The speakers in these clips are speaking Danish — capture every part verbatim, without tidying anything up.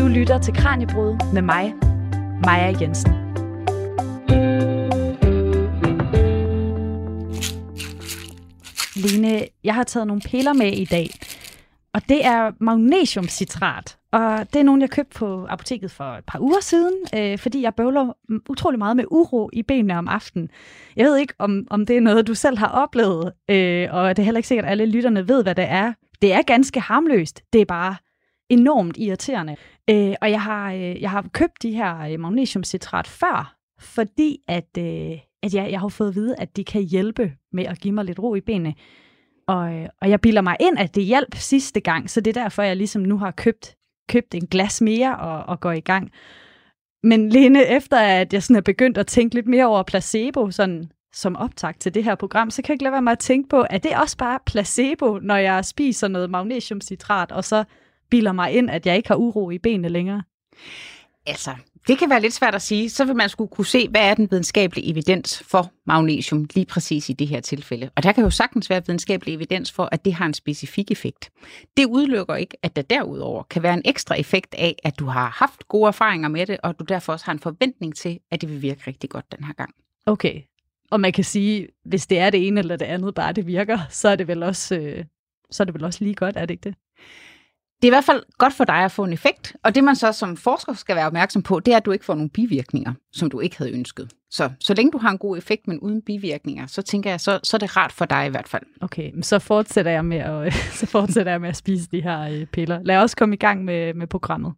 Du lytter til Kraniebrud med mig, Maja Jensen. Lene, jeg har taget nogle piller med i dag, og det er magnesiumcitrat. Og det er nogle, jeg købte på apoteket for et par uger siden, øh, fordi jeg bøvler utrolig meget med uro i benene om aftenen. Jeg ved ikke, om, om det er noget, du selv har oplevet, øh, og det er heller ikke sikkert, at alle lytterne ved, hvad det er. Det er ganske harmløst. Det er bare enormt irriterende. Øh, og jeg har, øh, jeg har købt de her magnesiumcitrat før, fordi at, øh, at jeg, jeg har fået at vide, at de kan hjælpe med at give mig lidt ro i benene. Og, og jeg bilder mig ind, at det hjalp sidste gang, så det er derfor, jeg ligesom nu har købt købt en glas mere og, og går i gang. Men Lene, efter at jeg sådan er begyndt at tænke lidt mere over placebo, sådan som optakt til det her program, så kan jeg ikke lade være med at tænke på, at det er også bare placebo, når jeg spiser noget magnesiumcitrat, og så bilder mig ind, at jeg ikke har uro i benene længere. Altså, det kan være lidt svært at sige. Så vil man skulle kunne se, hvad er den videnskabelige evidens for magnesium lige præcis i det her tilfælde. Og der kan jo sagtens være videnskabelig evidens for, at det har en specifik effekt. Det udelukker ikke, at der derudover kan være en ekstra effekt af, at du har haft gode erfaringer med det, og du derfor også har en forventning til, at det vil virke rigtig godt den her gang. Okay, og man kan sige, hvis det er det ene eller det andet, bare det virker, så er det vel også, øh, så er det vel også lige godt, er det ikke det? Det er i hvert fald godt for dig at få en effekt, og det man så som forsker skal være opmærksom på, det er, at du ikke får nogle bivirkninger, som du ikke havde ønsket. Så så længe du har en god effekt, men uden bivirkninger, så tænker jeg, så, så er det rart for dig i hvert fald. Okay, så fortsætter jeg med at, så fortsætter jeg med at spise de her øh, piller. Lad os komme i gang med, med programmet.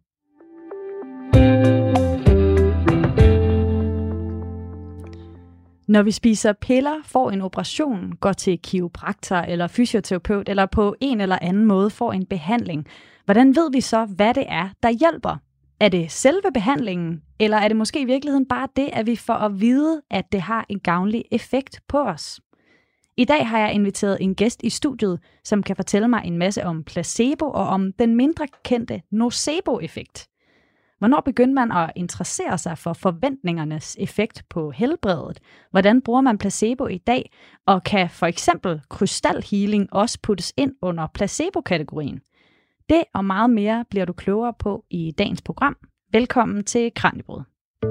Når vi spiser piller, får en operation, går til kiropraktor eller fysioterapeut, eller på en eller anden måde får en behandling, hvordan ved vi så, hvad det er, der hjælper? Er det selve behandlingen, eller er det måske i virkeligheden bare det, at vi får at vide, at det har en gavnlig effekt på os? I dag har jeg inviteret en gæst i studiet, som kan fortælle mig en masse om placebo og om den mindre kendte nocebo-effekt. Hvornår begyndte man at interessere sig for forventningernes effekt på helbredet? Hvordan bruger man placebo i dag? Og kan for eksempel krystalhealing også puttes ind under placebo-kategorien? Det og meget mere bliver du klogere på i dagens program. Velkommen til Kraniebrud.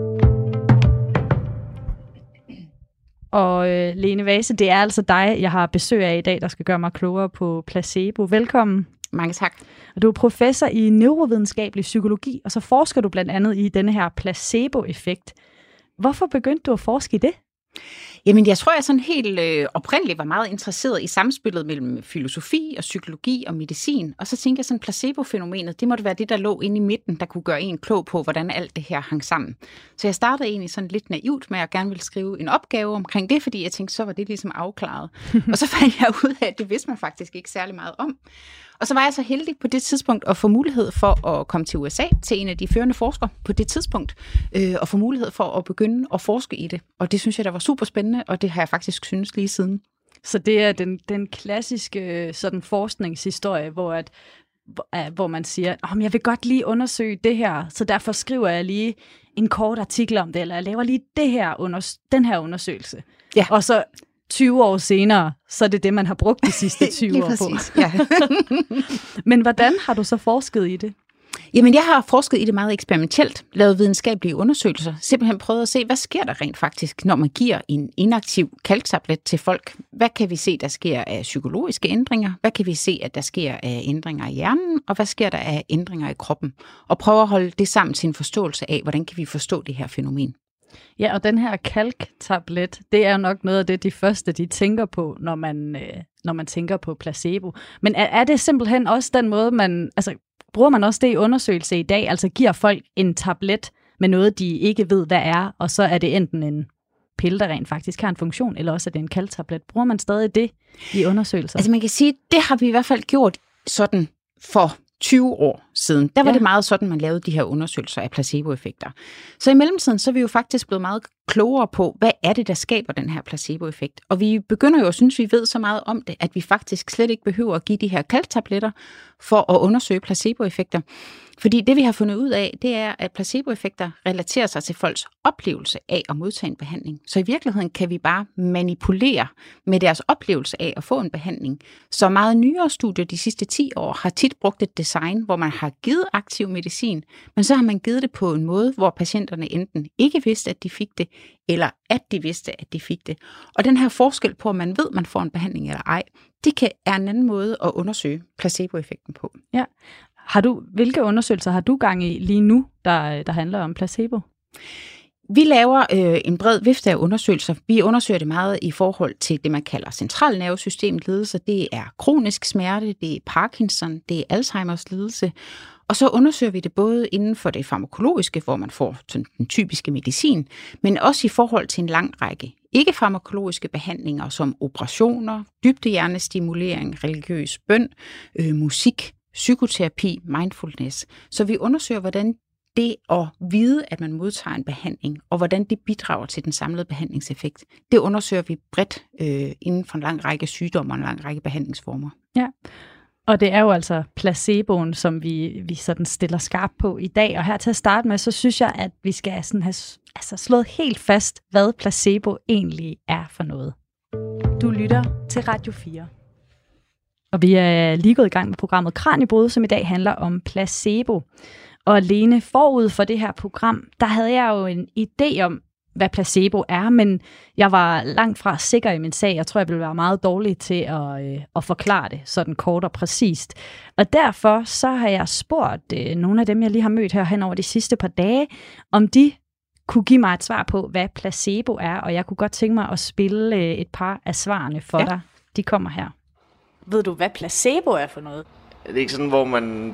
Og øh, Lene Vase, det er altså dig, jeg har besøg af i dag, der skal gøre mig klogere på placebo. Velkommen. Mange tak. Du er professor i neurovidenskabelig psykologi, og så forsker du blandt andet i denne her placebo-effekt. Hvorfor begyndte du at forske i det? Jamen, jeg tror, jeg sådan helt øh, oprindeligt var meget interesseret i samspillet mellem filosofi og psykologi og medicin. Og så tænkte jeg sådan, placebo-fænomenet, det måtte være det, der lå inde i midten, der kunne gøre en klog på, hvordan alt det her hang sammen. Så jeg startede egentlig sådan lidt naivt med, at jeg gerne ville skrive en opgave omkring det, fordi jeg tænkte, så var det ligesom afklaret. Og så fandt jeg ud af, at det vidste man faktisk ikke særlig meget om. Og så var jeg så heldig på det tidspunkt at få mulighed for at komme til U S A, til en af de førende forskere på det tidspunkt, øh, og få mulighed for at begynde at forske i det. Og det synes jeg, der var super spændende, og det har jeg faktisk synes lige siden. Så det er den, den klassiske sådan forskningshistorie, hvor, at, hvor, hvor man siger, oh, jeg vil godt lige undersøge det her, så derfor skriver jeg lige en kort artikel om det, eller jeg laver lige det her under, den her undersøgelse. Ja. Og så tyve år senere, så er det det, man har brugt de sidste tyve år præcis, på. Ja. Men hvordan har du så forsket i det? Jamen, jeg har forsket i det meget eksperimentelt, lavet videnskabelige undersøgelser, simpelthen prøvet at se, hvad sker der rent faktisk, når man giver en inaktiv kalktablet til folk. Hvad kan vi se, der sker af psykologiske ændringer? Hvad kan vi se, at der sker af ændringer i hjernen? Og hvad sker der af ændringer i kroppen? Og prøve at holde det sammen til en forståelse af, hvordan kan vi forstå det her fænomen. Ja, og den her kalktablet, det er jo nok noget af det, de første, de tænker på, når man, øh, når man tænker på placebo. Men er, er det simpelthen også den måde, man, altså bruger man også det i undersøgelse i dag, altså giver folk en tablet med noget, de ikke ved, hvad er, og så er det enten en pille, der rent faktisk har en funktion, eller også er det en kalktablet. Bruger man stadig det i undersøgelser? Altså man kan sige, det har vi i hvert fald gjort sådan for tyve år siden. Der var ja. det meget sådan, man lavede de her undersøgelser af placeboeffekter. Så i mellemtiden, så er vi jo faktisk blevet meget klogere på, hvad er det, der skaber den her placeboeffekt. Og vi begynder jo at synes, vi ved så meget om det, at vi faktisk slet ikke behøver at give de her kalktabletter for at undersøge placeboeffekter. Fordi det, vi har fundet ud af, det er, at placeboeffekter relaterer sig til folks oplevelse af at modtage en behandling. Så i virkeligheden kan vi bare manipulere med deres oplevelse af at få en behandling. Så meget nyere studier de sidste ti år har tit brugt et design, hvor man har givet aktiv medicin, men så har man givet det på en måde, hvor patienterne enten ikke vidste, at de fik det, eller at de vidste, at de fik det. Og den her forskel på, om man ved, at man får en behandling eller ej, det kan er en anden måde at undersøge placeboeffekten på. Ja. Har du, hvilke undersøgelser har du gang i lige nu, der, der handler om placebo? Vi laver øh, en bred vifte af undersøgelser. Vi undersøger det meget i forhold til det, man kalder centralnervesystemet lidelse. Det er kronisk smerte, det er Parkinson, det er Alzheimers lidelse. Og så undersøger vi det både inden for det farmakologiske, hvor man får sådan den typiske medicin, men også i forhold til en lang række ikke-farmakologiske behandlinger, som operationer, dybdehjernestimulering, religiøs bøn, øh, musik, psykoterapi, mindfulness. Så vi undersøger, hvordan det at vide, at man modtager en behandling, og hvordan det bidrager til den samlede behandlingseffekt, det undersøger vi bredt øh, inden for en lang række sygdomme og en lang række behandlingsformer. Ja, og det er jo altså placeboen, som vi, vi sådan stiller skarpt på i dag. Og her til at starte med, så synes jeg, at vi skal sådan have altså, slået helt fast, hvad placebo egentlig er for noget. Du lytter til Radio fire. Og vi er lige gået i gang med programmet Kraniebrud, som i dag handler om placebo. Og alene forud for det her program, der havde jeg jo en idé om, hvad placebo er, men jeg var langt fra sikker i min sag. Jeg tror, jeg ville være meget dårlig til at, øh, at forklare det sådan kort og præcist. Og derfor så har jeg spurgt øh, nogle af dem, jeg lige har mødt her hen over de sidste par dage, om de kunne give mig et svar på, hvad placebo er, og jeg kunne godt tænke mig at spille øh, et par af svarene for ja. dig. De kommer her. Ved du, hvad placebo er for noget? Er det ikke sådan, hvor man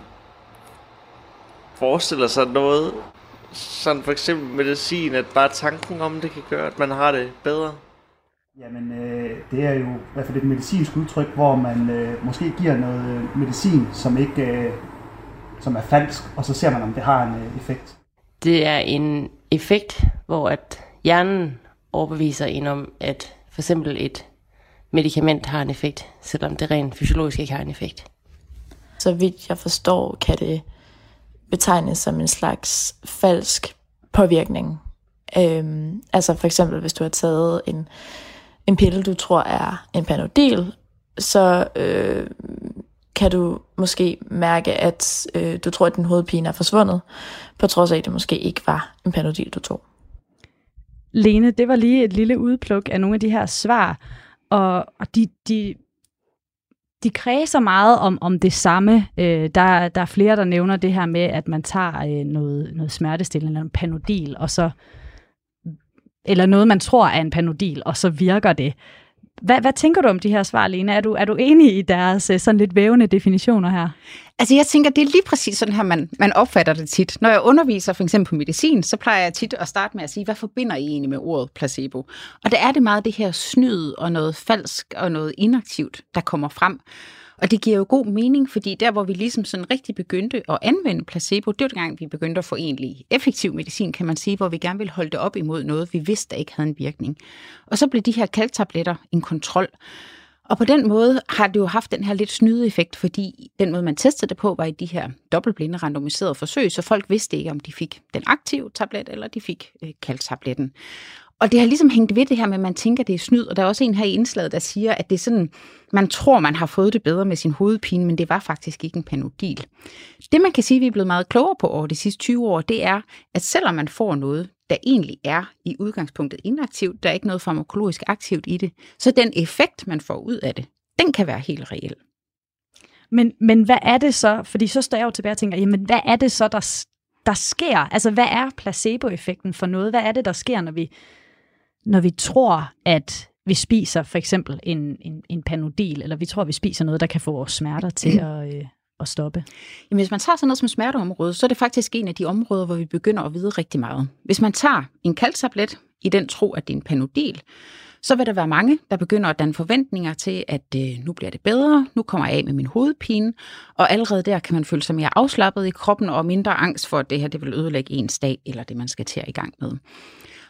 forestiller sig noget, sådan for eksempel medicin, at bare tanken om det kan gøre, at man har det bedre? Jamen, øh, det er jo i hvert fald et medicinsk udtryk, hvor man øh, måske giver noget medicin, som ikke øh, som er falsk, og så ser man, om det har en øh, effekt. Det er en effekt, hvor at hjernen overbeviser en om, at for eksempel et medicament har en effekt, selvom det rent fysiologisk ikke har en effekt. Så vidt jeg forstår, kan det betegnes som en slags falsk påvirkning. Øhm, altså for eksempel, hvis du har taget en, en pille, du tror er en Panodil, så øh, kan du måske mærke, at øh, du tror, at din hovedpine er forsvundet, på trods af, at det måske ikke var en Panodil, du tog. Lene, det var lige et lille udpluk af nogle af de her svar, og, og de, de, de kredser meget om, om det samme. Øh, der, der er flere, der nævner det her med, at man tager øh, noget, noget smertestillende, eller en Panodil, og så, eller noget, man tror er en Panodil, og så virker det. Hvad, hvad tænker du om de her svar, Lene? Er du, er du enig i deres sådan lidt vævende definitioner her? Altså jeg tænker, det er lige præcis sådan her, man, man opfatter det tit. Når jeg underviser for eksempel på medicin, så plejer jeg tit at starte med at sige, hvad forbinder I egentlig med ordet placebo? Og der er det meget det her snyd og noget falsk og noget inaktivt, der kommer frem. Og det giver jo god mening, fordi der, hvor vi ligesom sådan rigtig begyndte at anvende placebo, det var dengang, vi begyndte at få egentlig effektiv medicin, kan man sige, hvor vi gerne ville holde det op imod noget, vi vidste, der ikke havde en virkning. Og så blev de her kalktabletter en kontrol. Og på den måde har det jo haft den her lidt snyde effekt, fordi den måde, man testede det på, var i de her dobbeltblinde randomiserede forsøg, så folk vidste ikke, om de fik den aktive tablet, eller de fik øh, kalktabletten. Og det har ligesom hængt ved det her med, at man tænker, det er snyd. Og der er også en her i indslaget, der siger, at det er sådan, man tror, man har fået det bedre med sin hovedpine, men det var faktisk ikke en Panodil. Det, man kan sige, vi er blevet meget klogere på over de sidste tyve år, det er, at selvom man får noget, der egentlig er i udgangspunktet inaktivt, der er ikke noget farmakologisk aktivt i det, så den effekt, man får ud af det, den kan være helt reel. Men, men hvad er det så? Fordi så står jeg jo tilbage og tænker, jamen hvad er det så, der, der sker? Altså hvad er placeboeffekten for noget? Hvad er det, der sker, når vi, når vi tror, at vi spiser for eksempel en, en, en Panodil, eller vi tror, at vi spiser noget, der kan få vores smerter til at, øh, at stoppe? Jamen, hvis man tager sådan noget som smerteområdet, så er det faktisk en af de områder, hvor vi begynder at vide rigtig meget. Hvis man tager en kalktablet i den tro, at det er en Panodil, så vil der være mange, der begynder at danne forventninger til, at øh, nu bliver det bedre, nu kommer jeg af med min hovedpine, og allerede der kan man føle sig mere afslappet i kroppen og mindre angst for, at det her det vil ødelægge ens dag, eller det man skal til at i gang med.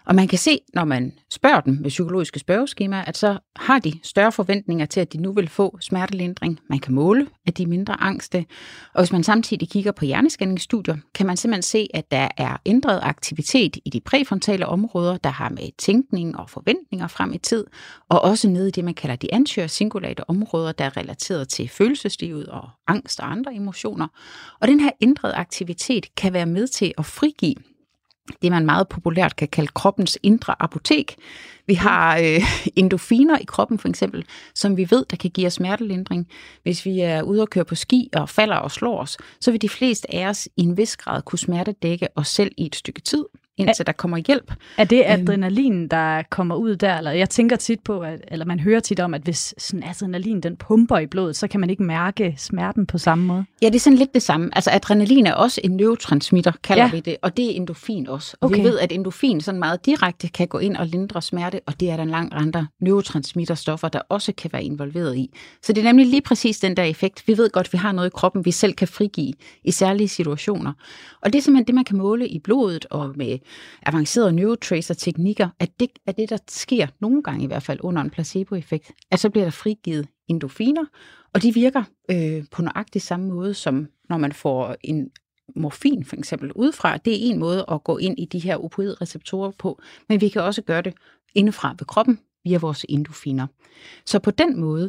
Og man kan se, når man spørger dem med psykologiske spørgeskemaer, at så har de større forventninger til, at de nu vil få smertelindring. Man kan måle, at de er mindre angste. Og hvis man samtidig kigger på hjernescanningsstudier, kan man simpelthen se, at der er ændret aktivitet i de præfrontale områder, der har med tænkning og forventninger frem i tid, og også nede i det, man kalder de anterior cingulate områder, der er relateret til følelseslivet og angst og andre emotioner. Og den her ændrede aktivitet kan være med til at frigive det, man meget populært kan kalde kroppens indre apotek. Vi har øh, endorfiner i kroppen for eksempel, som vi ved, der kan give os smertelindring. Hvis vi er ude og køre på ski og falder og slår os, så vil de fleste af os i en vis grad kunne smertedække os selv i et stykke tid, indtil der kommer hjælp. Er det adrenalin, der kommer ud der? Eller jeg tænker tit på, at, eller man hører tit om, at hvis sådan adrenalin den pumper i blodet, så kan man ikke mærke smerten på samme måde. Ja, det er sådan lidt det samme. Altså adrenalin er også en neurotransmitter, kalder ja. vi det, og det er endorfin også. Og okay. vi ved, at endorfin sådan meget direkte kan gå ind og lindre smerte, og det er der en lang andre neurotransmitterstoffer, der også kan være involveret i. Så det er nemlig lige præcis den der effekt. Vi ved godt, at vi har noget i kroppen, vi selv kan frigive i særlige situationer. Og det er simpelthen det, man kan måle i blodet og med avancerede neurotracer-teknikker, at det er det, der sker nogle gange i hvert fald under en placeboeffekt, at så bliver der frigivet endorfiner, og de virker øh, på nøjagtig samme måde, som når man får en morfin for eksempel udefra. Det er en måde at gå ind i de her opioidreceptorer på, men vi kan også gøre det indefra ved kroppen via vores endorfiner. Så på den måde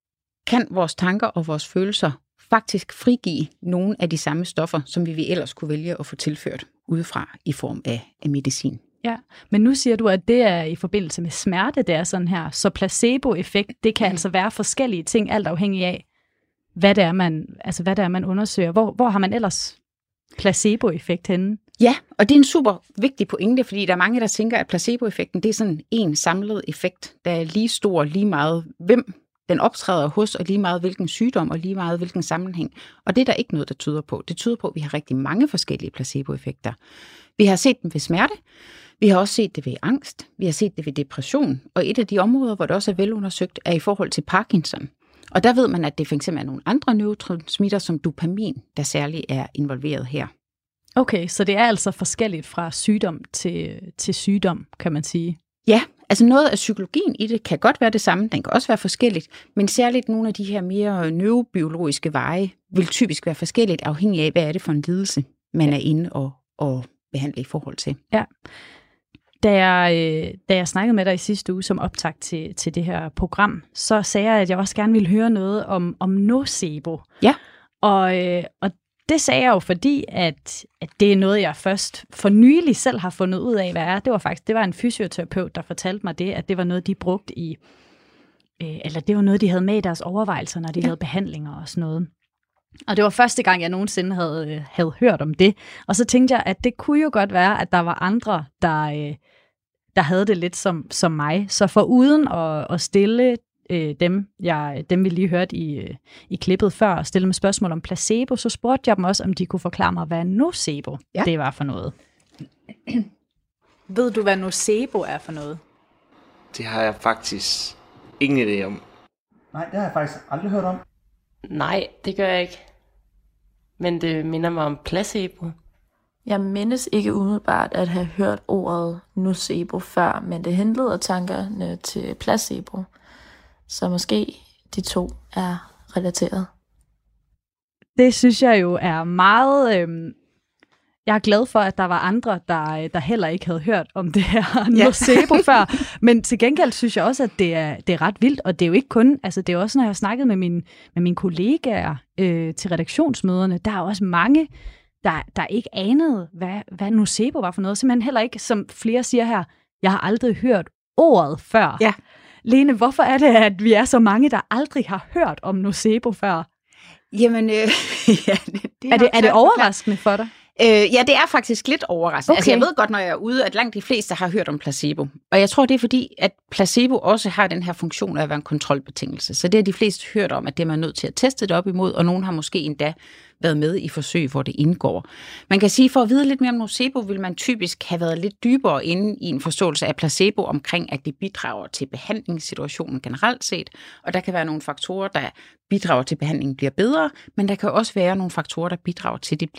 kan vores tanker og vores følelser faktisk frigive nogle af de samme stoffer, som vi ellers kunne vælge at få tilført udefra i form af, af medicin. Ja, men nu siger du, at det er i forbindelse med smerte, det er sådan her. Så placeboeffekt, det kan mm. altså være forskellige ting, alt afhængig af, hvad det er, man, altså hvad det er, man undersøger. Hvor, hvor har man ellers placeboeffekt henne? Ja, og det er en super vigtig pointe, fordi der er mange, der tænker, at placeboeffekten, det er sådan en samlet effekt, der er lige stor, lige meget hvem den optræder hos, og lige meget hvilken sygdom, og lige meget hvilken sammenhæng. Og det er der ikke noget, der tyder på. Det tyder på, at vi har rigtig mange forskellige placeboeffekter. Vi har set dem ved smerte, vi har også set det ved angst, vi har set det ved depression, og et af de områder, hvor det også er velundersøgt, er i forhold til Parkinson. Og der ved man, at det for eksempel er nogle andre neurotransmitter, som dopamin, der særligt er involveret her. Okay, så det er altså forskelligt fra sygdom til, til sygdom, kan man sige. Ja, altså noget af psykologien i det kan godt være det samme, den kan også være forskelligt, men særligt nogle af de her mere neurobiologiske veje vil typisk være forskelligt, afhængig af, hvad er det for en lidelse, man er inde og, og behandle i forhold til. Ja. Da jeg, øh, da jeg snakkede med dig i sidste uge som optakt til, til det her program, så sagde jeg, at jeg også gerne ville høre noget om, om nocebo. Ja. Og, øh, og det sagde jeg jo, fordi at, at det er noget, jeg først for nylig selv har fundet ud af, hvad er. Det var faktisk det var en fysioterapeut, der fortalte mig det, at det var noget, de brugte i, øh, eller det var noget, de havde med i deres overvejelser, når de ja. lavede behandlinger og sådan noget. Og det var første gang, jeg nogensinde havde, havde hørt om det. Og så tænkte jeg, at det kunne jo godt være, at der var andre, der, øh, der havde det lidt som, som mig. Så for uden at, at stille øh, dem, jeg, dem, vi lige hørte i, i klippet før, og stille med spørgsmål om placebo, så spurgte jeg dem også, om de kunne forklare mig, hvad nocebo ja. det var for noget. Ved du, hvad nocebo er for noget? Det har jeg faktisk ingen idé om. Nej, det har jeg faktisk aldrig hørt om. Nej, det gør jeg ikke. Men det minder mig om placebo. Jeg mindes ikke umiddelbart at have hørt ordet nocebo før, men det henleder tankerne til placebo. Så måske de to er relateret. Det synes jeg jo er meget... Øh... Jeg er glad for, at der var andre, der, der heller ikke havde hørt om det her ja. nocebo før. Men til gengæld synes jeg også, at det er, det er ret vildt. Og det er jo ikke kun... Altså, det er også, når jeg har snakket med, min, med mine kollegaer øh, til redaktionsmøderne, der er også mange, der, der ikke anede, hvad, hvad nocebo var for noget. Simpelthen heller ikke, som flere siger her, jeg har aldrig hørt ordet før. Ja. Lene, hvorfor er det, at vi er så mange, der aldrig har hørt om nocebo før? Jamen, øh, ja, det, det er, er, det, er det overraskende for dig? Øh, ja, det er faktisk lidt overraskende. Okay. Altså, jeg ved godt, når jeg er ude, at langt de fleste har hørt om placebo. Og jeg tror, det er fordi, at placebo også har den her funktion af at være en kontrolbetingelse. Så det har de fleste hørt om, at det er man nødt til at teste det op imod, og nogen har måske endda været med i forsøg, hvor det indgår. Man kan sige, for at vide lidt mere om nocebo, vil man typisk have været lidt dybere inde i en forståelse af placebo omkring, at det bidrager til behandlingssituationen generelt set. Og der kan være nogle faktorer, der bidrager til, at behandlingen bliver bedre, men der kan også være nogle faktorer, der bidrager til, at det bliver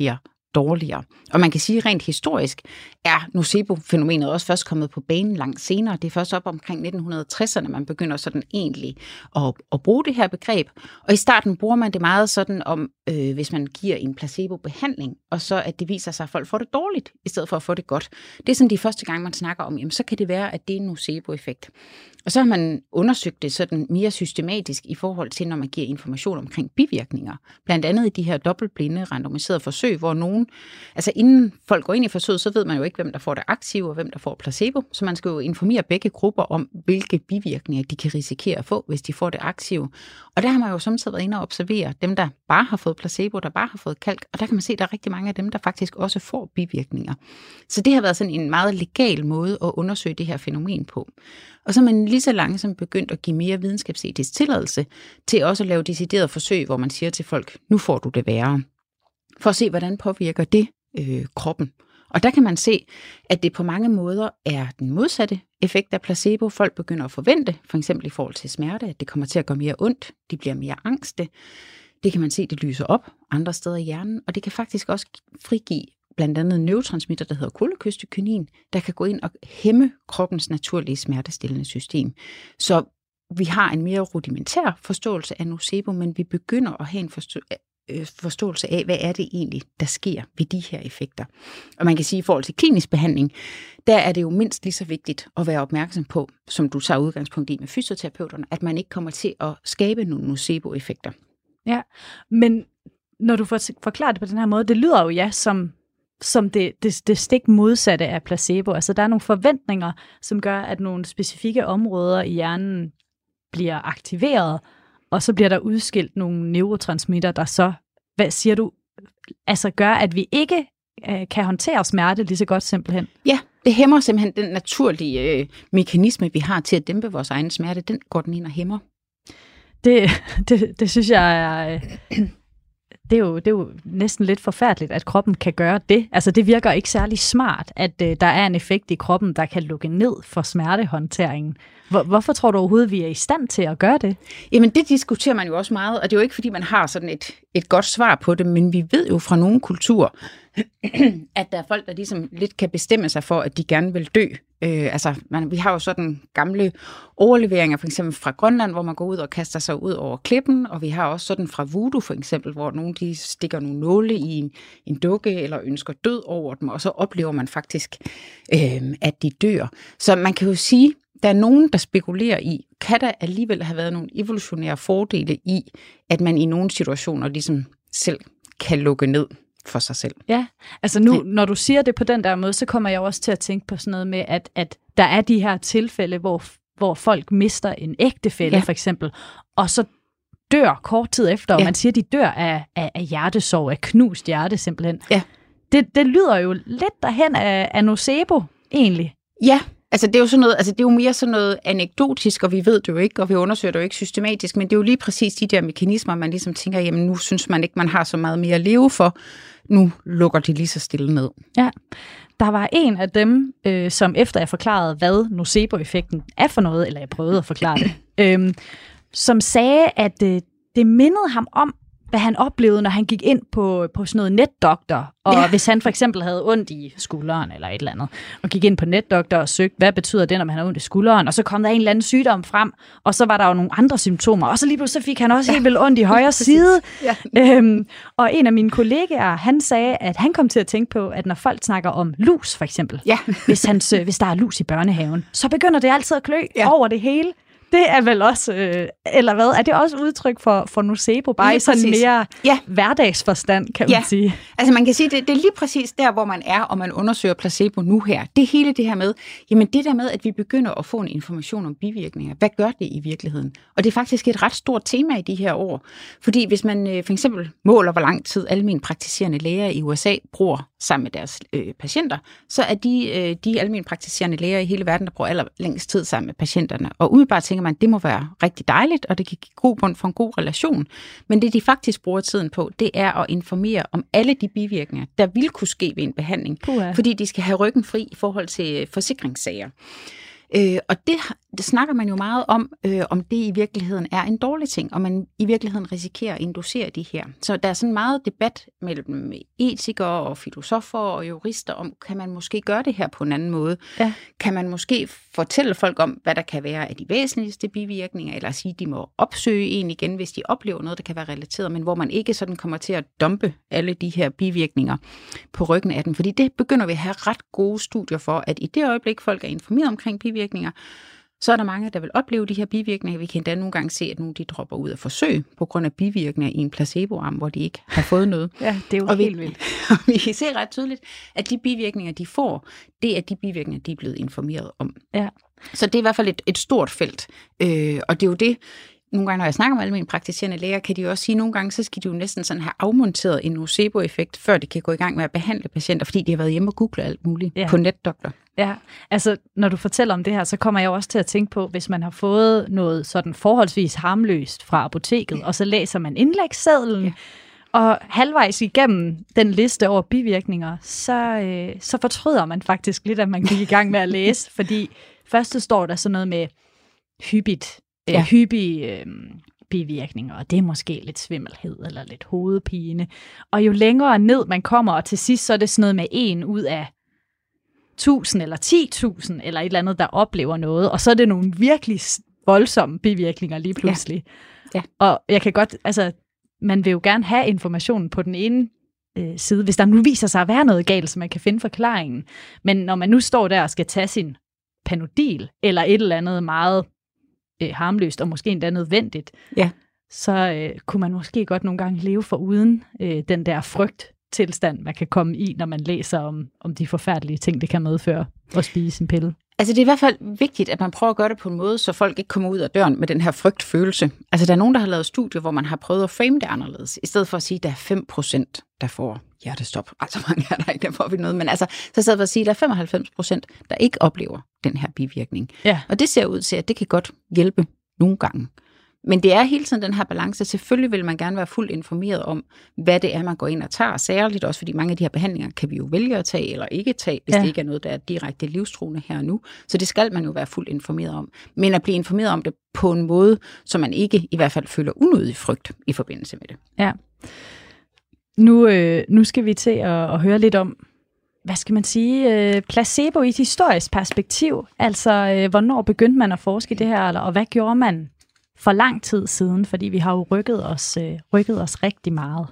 dårligere. Og man kan sige, rent historisk er nocebo-fænomenet også først kommet på banen langt senere. Det er først op omkring nitten tresserne, man begynder sådan egentlig at, at bruge det her begreb. Og i starten bruger man det meget sådan om, øh, hvis man giver en placebo-behandling, og så at det viser sig, at folk får det dårligt, i stedet for at få det godt. Det er sådan de første gange, man snakker om, jamen så kan det være, at det er en nocebo-effekt. Og så har man undersøgt det sådan mere systematisk i forhold til, når man giver information omkring bivirkninger. Blandt andet i de her dobbeltblinde, randomiserede forsøg, hvor nogen, altså inden folk går ind i forsøget, så ved man jo ikke, hvem der får det aktive og hvem der får placebo. Så man skal jo informere begge grupper om, hvilke bivirkninger de kan risikere at få, hvis de får det aktive. Og der har man jo samtidig været inde og observere dem, der bare har fået placebo, der bare har fået kalk. Og der kan man se, at der er rigtig mange af dem, der faktisk også får bivirkninger. Så det har været sådan en meget legal måde at undersøge det her fænomen på. Og så er man lige så langsomt begyndt at give mere videnskabsetisk tilladelse til også at lave deciderede forsøg, hvor man siger til folk, nu får du det værre. For at se, hvordan påvirker det øh, kroppen. Og der kan man se, at det på mange måder er den modsatte effekt af placebo. Folk begynder at forvente, for eksempel i forhold til smerte, at det kommer til at gøre mere ondt, de bliver mere angste. Det kan man se, det lyser op andre steder i hjernen, og det kan faktisk også frigive blandt andet en neurotransmitter, der hedder kolekystykinin, der kan gå ind og hæmme kroppens naturlige smertestillende system. Så vi har en mere rudimentær forståelse af nocebo, men vi begynder at have en forstå- forståelse af, hvad er det egentlig, der sker ved de her effekter. Og man kan sige, at i forhold til klinisk behandling, der er det jo mindst lige så vigtigt at være opmærksom på, som du tager udgangspunkt i med fysioterapeuterne, at man ikke kommer til at skabe nogle nocebo-effekter. Ja, men når du forklarer det på den her måde, det lyder jo ja som som det, det, det stik modsatte af placebo. Altså der er nogle forventninger, som gør, at nogle specifikke områder i hjernen bliver aktiveret, og så bliver der udskilt nogle neurotransmitter, der så, hvad siger du, altså gør, at vi ikke øh, kan håndtere smerte lige så godt simpelthen. Ja, det hæmmer simpelthen den naturlige øh, mekanisme, vi har til at dæmpe vores egen smerte. Den går den ind og hæmmer. Det, det, det synes jeg er... Øh, Det er, jo, det er jo næsten lidt forfærdeligt, at kroppen kan gøre det. Altså det virker ikke særlig smart, at øh, der er en effekt i kroppen, der kan lukke ned for smertehåndteringen. Hvor, hvorfor tror du overhovedet, vi er i stand til at gøre det? Jamen det diskuterer man jo også meget, og det er jo ikke, fordi man har sådan et, et godt svar på det, men vi ved jo fra nogle kulturer, at der er folk, der ligesom lidt kan bestemme sig for, at de gerne vil dø. Øh, altså, man, vi har jo sådan gamle overleveringer, for eksempel fra Grønland, hvor man går ud og kaster sig ud over klippen, og vi har også sådan fra voodoo, for eksempel, hvor nogle de stikker nogle nåle i en, en dukke, eller ønsker død over dem, og så oplever man faktisk, øh, at de dør. Så man kan jo sige, der er nogen, der spekulerer i, kan der alligevel have været nogle evolutionære fordele i, at man i nogle situationer ligesom selv kan lukke ned for sig selv. Ja, altså nu, når du siger det på den der måde, så kommer jeg også til at tænke på sådan noget med, at, at der er de her tilfælde, hvor, hvor folk mister en ægtefælle, ja. For eksempel, og så dør kort tid efter, og ja. Man siger, de dør af, af, af hjertesorg, af knust hjerte simpelthen. Ja. Det, det lyder jo lidt derhen af, af nocebo, egentlig. Ja, altså det er jo sådan noget, altså det er jo mere sådan noget anekdotisk, og vi ved det jo ikke, og vi undersøger det jo ikke systematisk, men det er jo lige præcis de der mekanismer, man ligesom tænker, jamen nu synes man ikke, man har så meget mere at leve for, nu lukker de lige så stille ned. Ja, der var en af dem, øh, som efter jeg forklarede, hvad nocebo-effekten er for noget, eller jeg prøvede at forklare det, øh, som sagde, at øh, det mindede ham om, hvad han oplevede, når han gik ind på, på sådan noget netdoktor, og ja. Hvis han for eksempel havde ondt i skulderen eller et eller andet, og gik ind på netdoktor og søgte, hvad betyder det, når man har ondt i skulderen, og så kom der en eller anden sygdom frem, og så var der jo nogle andre symptomer, og så lige pludselig fik han også ja. Helt vildt ondt i højre side. Ja. Øhm, og en af mine kollegaer, han sagde, at han kom til at tænke på, at når folk snakker om lus for eksempel, ja. hvis, hans, hvis der er lus i børnehaven, så begynder det altid at klø ja. Over det hele. Det er vel også, øh, eller hvad, er det også udtryk for, for nocebo, bare i sådan mere ja. Hverdagsforstand, kan man ja. Sige? Altså man kan sige, det, det er lige præcis der, hvor man er, og man undersøger placebo nu her. Det er hele det her med, jamen det der med, at vi begynder at få en information om bivirkninger. Hvad gør det i virkeligheden? Og det er faktisk et ret stort tema i de her år. Fordi hvis man øh, for eksempel måler, hvor lang tid almen praktiserende læger i U S A bruger sammen med deres øh, patienter, så er de, øh, de almen praktiserende læger i hele verden, der bruger allerlængst tid sammen med patienterne. Og umiddelbart tænker man, det må være rigtig dejligt, og det kan give god bund for en god relation. Men det, de faktisk bruger tiden på, det er at informere om alle de bivirkninger, der vil kunne ske ved en behandling. Puha. Fordi de skal have ryggen fri i forhold til forsikringssager. Øh, og det, det snakker man jo meget om, øh, om det i virkeligheden er en dårlig ting, og man i virkeligheden risikerer at inducere de her. Så der er sådan meget debat mellem etikere og filosofer og jurister om, kan man måske gøre det her på en anden måde? Ja. Kan man måske fortælle folk om, hvad der kan være af de væsentligste bivirkninger, eller sige, at de må opsøge en igen, hvis de oplever noget, der kan være relateret, men hvor man ikke sådan kommer til at dumpe alle de her bivirkninger på ryggen af den. Fordi det begynder vi at have ret gode studier for, at i det øjeblik, folk er informeret omkring bivirkninger, så er der mange, der vil opleve de her bivirkninger. Vi kan endda nogle gange se, at nogle de dropper ud af forsøg på grund af bivirkninger i en placeboarm, hvor de ikke har fået noget. Ja, det er jo og helt vi, vildt. Og vi kan se ret tydeligt, at de bivirkninger, de får, det er de bivirkninger, de er blevet informeret om. Ja. Så det er i hvert fald et, et stort felt. Øh, og det er jo det, nogle gange, når jeg snakker med almindelige praktiserende læger, kan de jo også sige, at nogle gange, så skal de jo næsten sådan have afmonteret en nocebo-effekt, før de kan gå i gang med at behandle patienter, fordi de har været hjemme og google alt muligt ja. på netdoktor. Ja, altså når du fortæller om det her, så kommer jeg jo også til at tænke på, hvis man har fået noget sådan forholdsvis harmløst fra apoteket, ja. og så læser man indlægssedlen, ja. og halvvejs igennem den liste over bivirkninger, så, øh, så fortryder man faktisk lidt, at man gik i gang med at læse, fordi først står der sådan noget med hyppigt, øh, ja. hyppige øh, bivirkninger, og det er måske lidt svimmelhed eller lidt hovedpine. Og jo længere ned man kommer, og til sidst så er det sådan noget med en ud af tusind eller ti tusind, eller et eller andet, der oplever noget, og så er det nogle virkelig voldsomme bivirkninger lige pludselig. Ja. Ja. Og jeg kan godt, altså, man vil jo gerne have informationen på den ene øh, side, hvis der nu viser sig at være noget galt, så man kan finde forklaringen. Men når man nu står der og skal tage sin Panodil, eller et eller andet meget øh, harmløst, og måske endda nødvendigt, ja. så øh, kunne man måske godt nogle gange leve for uden øh, den der frygt, tilstand, man kan komme i, når man læser om, om de forfærdelige ting, det kan medføre at spise en pille. Altså det er i hvert fald vigtigt, at man prøver at gøre det på en måde, så folk ikke kommer ud af døren med den her frygtfølelse. Altså der er nogen, der har lavet studier, hvor man har prøvet at frame det anderledes, i stedet for at sige, at der er fem procent, der får hjertestop. Altså mange er der ikke, der får vi noget, men altså så stedet for at sige, at der er femoghalvfems procent, der ikke oplever den her bivirkning. Ja. Og det ser ud til, at det kan godt hjælpe nogle gange. Men det er hele tiden den her balance. Selvfølgelig vil man gerne være fuldt informeret om, hvad det er, man går ind og tager. Særligt også, fordi mange af de her behandlinger kan vi jo vælge at tage eller ikke tage, hvis ja. det ikke er noget, der er direkte livstruende her og nu. Så det skal man jo være fuldt informeret om. Men at blive informeret om det på en måde, så man ikke i hvert fald føler unødig frygt i forbindelse med det. Ja. Nu, øh, nu skal vi til at, at høre lidt om, hvad skal man sige, øh, placebo i et historisk perspektiv. Altså, øh, hvornår begyndte man at forske i det her, eller, og hvad gjorde man for lang tid siden, fordi vi har jo rykket os, øh, rykket os rigtig meget.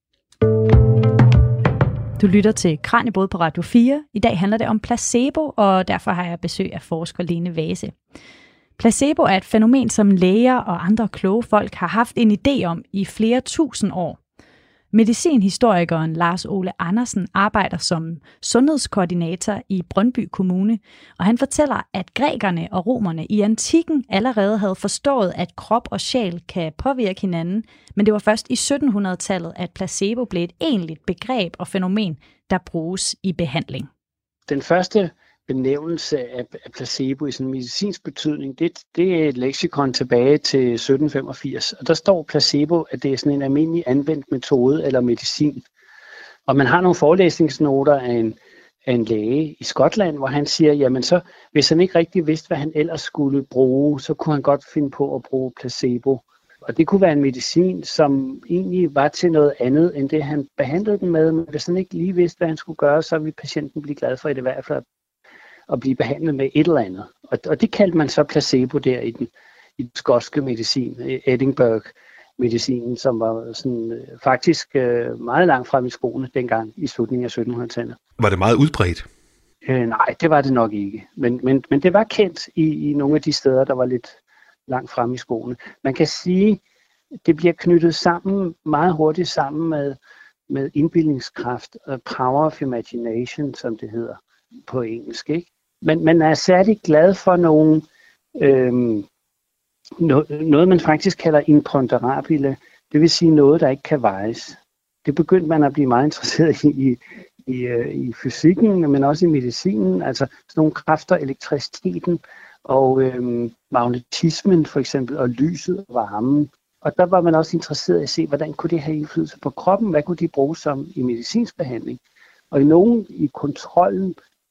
Du lytter til Kraniebrud på Radio fire. I dag handler det om placebo, og derfor har jeg besøg af forsker Lene Vase. Placebo er et fænomen, som læger og andre kloge folk har haft en idé om i flere tusind år. Medicinhistorikeren Lars Ole Andersen arbejder som sundhedskoordinator i Brøndby Kommune, og han fortæller, at grækerne og romerne i antikken allerede havde forstået, at krop og sjæl kan påvirke hinanden, men det var først i syttenhundredetallet, at placebo blev et egentligt begreb og fænomen, der bruges i behandling. Den første benævnelse af placebo i sådan en medicinsk betydning, det, det er et leksikon tilbage til sytten femogfirs. Og der står placebo, at det er sådan en almindelig anvendt metode eller medicin. Og man har nogle forelæsningsnoter af en, af en læge i Skotland, hvor han siger, jamen så, hvis han ikke rigtig vidste, hvad han ellers skulle bruge, så kunne han godt finde på at bruge placebo. Og det kunne være en medicin, som egentlig var til noget andet, end det han behandlede den med. Men hvis han ikke lige vidste, hvad han skulle gøre, så ville patienten blive glad for i det i hvert fald at blive behandlet med et eller andet. Og, og det kaldte man så placebo der i den, i den skotske medicin, Edinburgh-medicinen, som var sådan, øh, faktisk øh, meget langt frem i skoene dengang i slutningen af syttenhundredetallet. Var det meget udbredt? Øh, nej, det var det nok ikke. Men, men, men det var kendt i, i nogle af de steder, der var lidt langt frem i skoene. Man kan sige, det bliver knyttet sammen, meget hurtigt sammen med, med indbildningskraft og power of imagination, som det hedder på engelsk, ikke? Men man er særlig glad for nogle, øhm, no, noget, man faktisk kalder imponderabile, det vil sige noget, der ikke kan vejes. Det begyndte man at blive meget interesseret i, i, i, i fysikken, men også i medicinen, altså sådan nogle kræfter, elektriciteten og øhm, magnetismen for eksempel, og lyset og varmen. Og der var man også interesseret i at se, hvordan kunne det have indflydelse på kroppen, hvad kunne de bruge som i medicinsk behandling. Og i nogen i kontrollen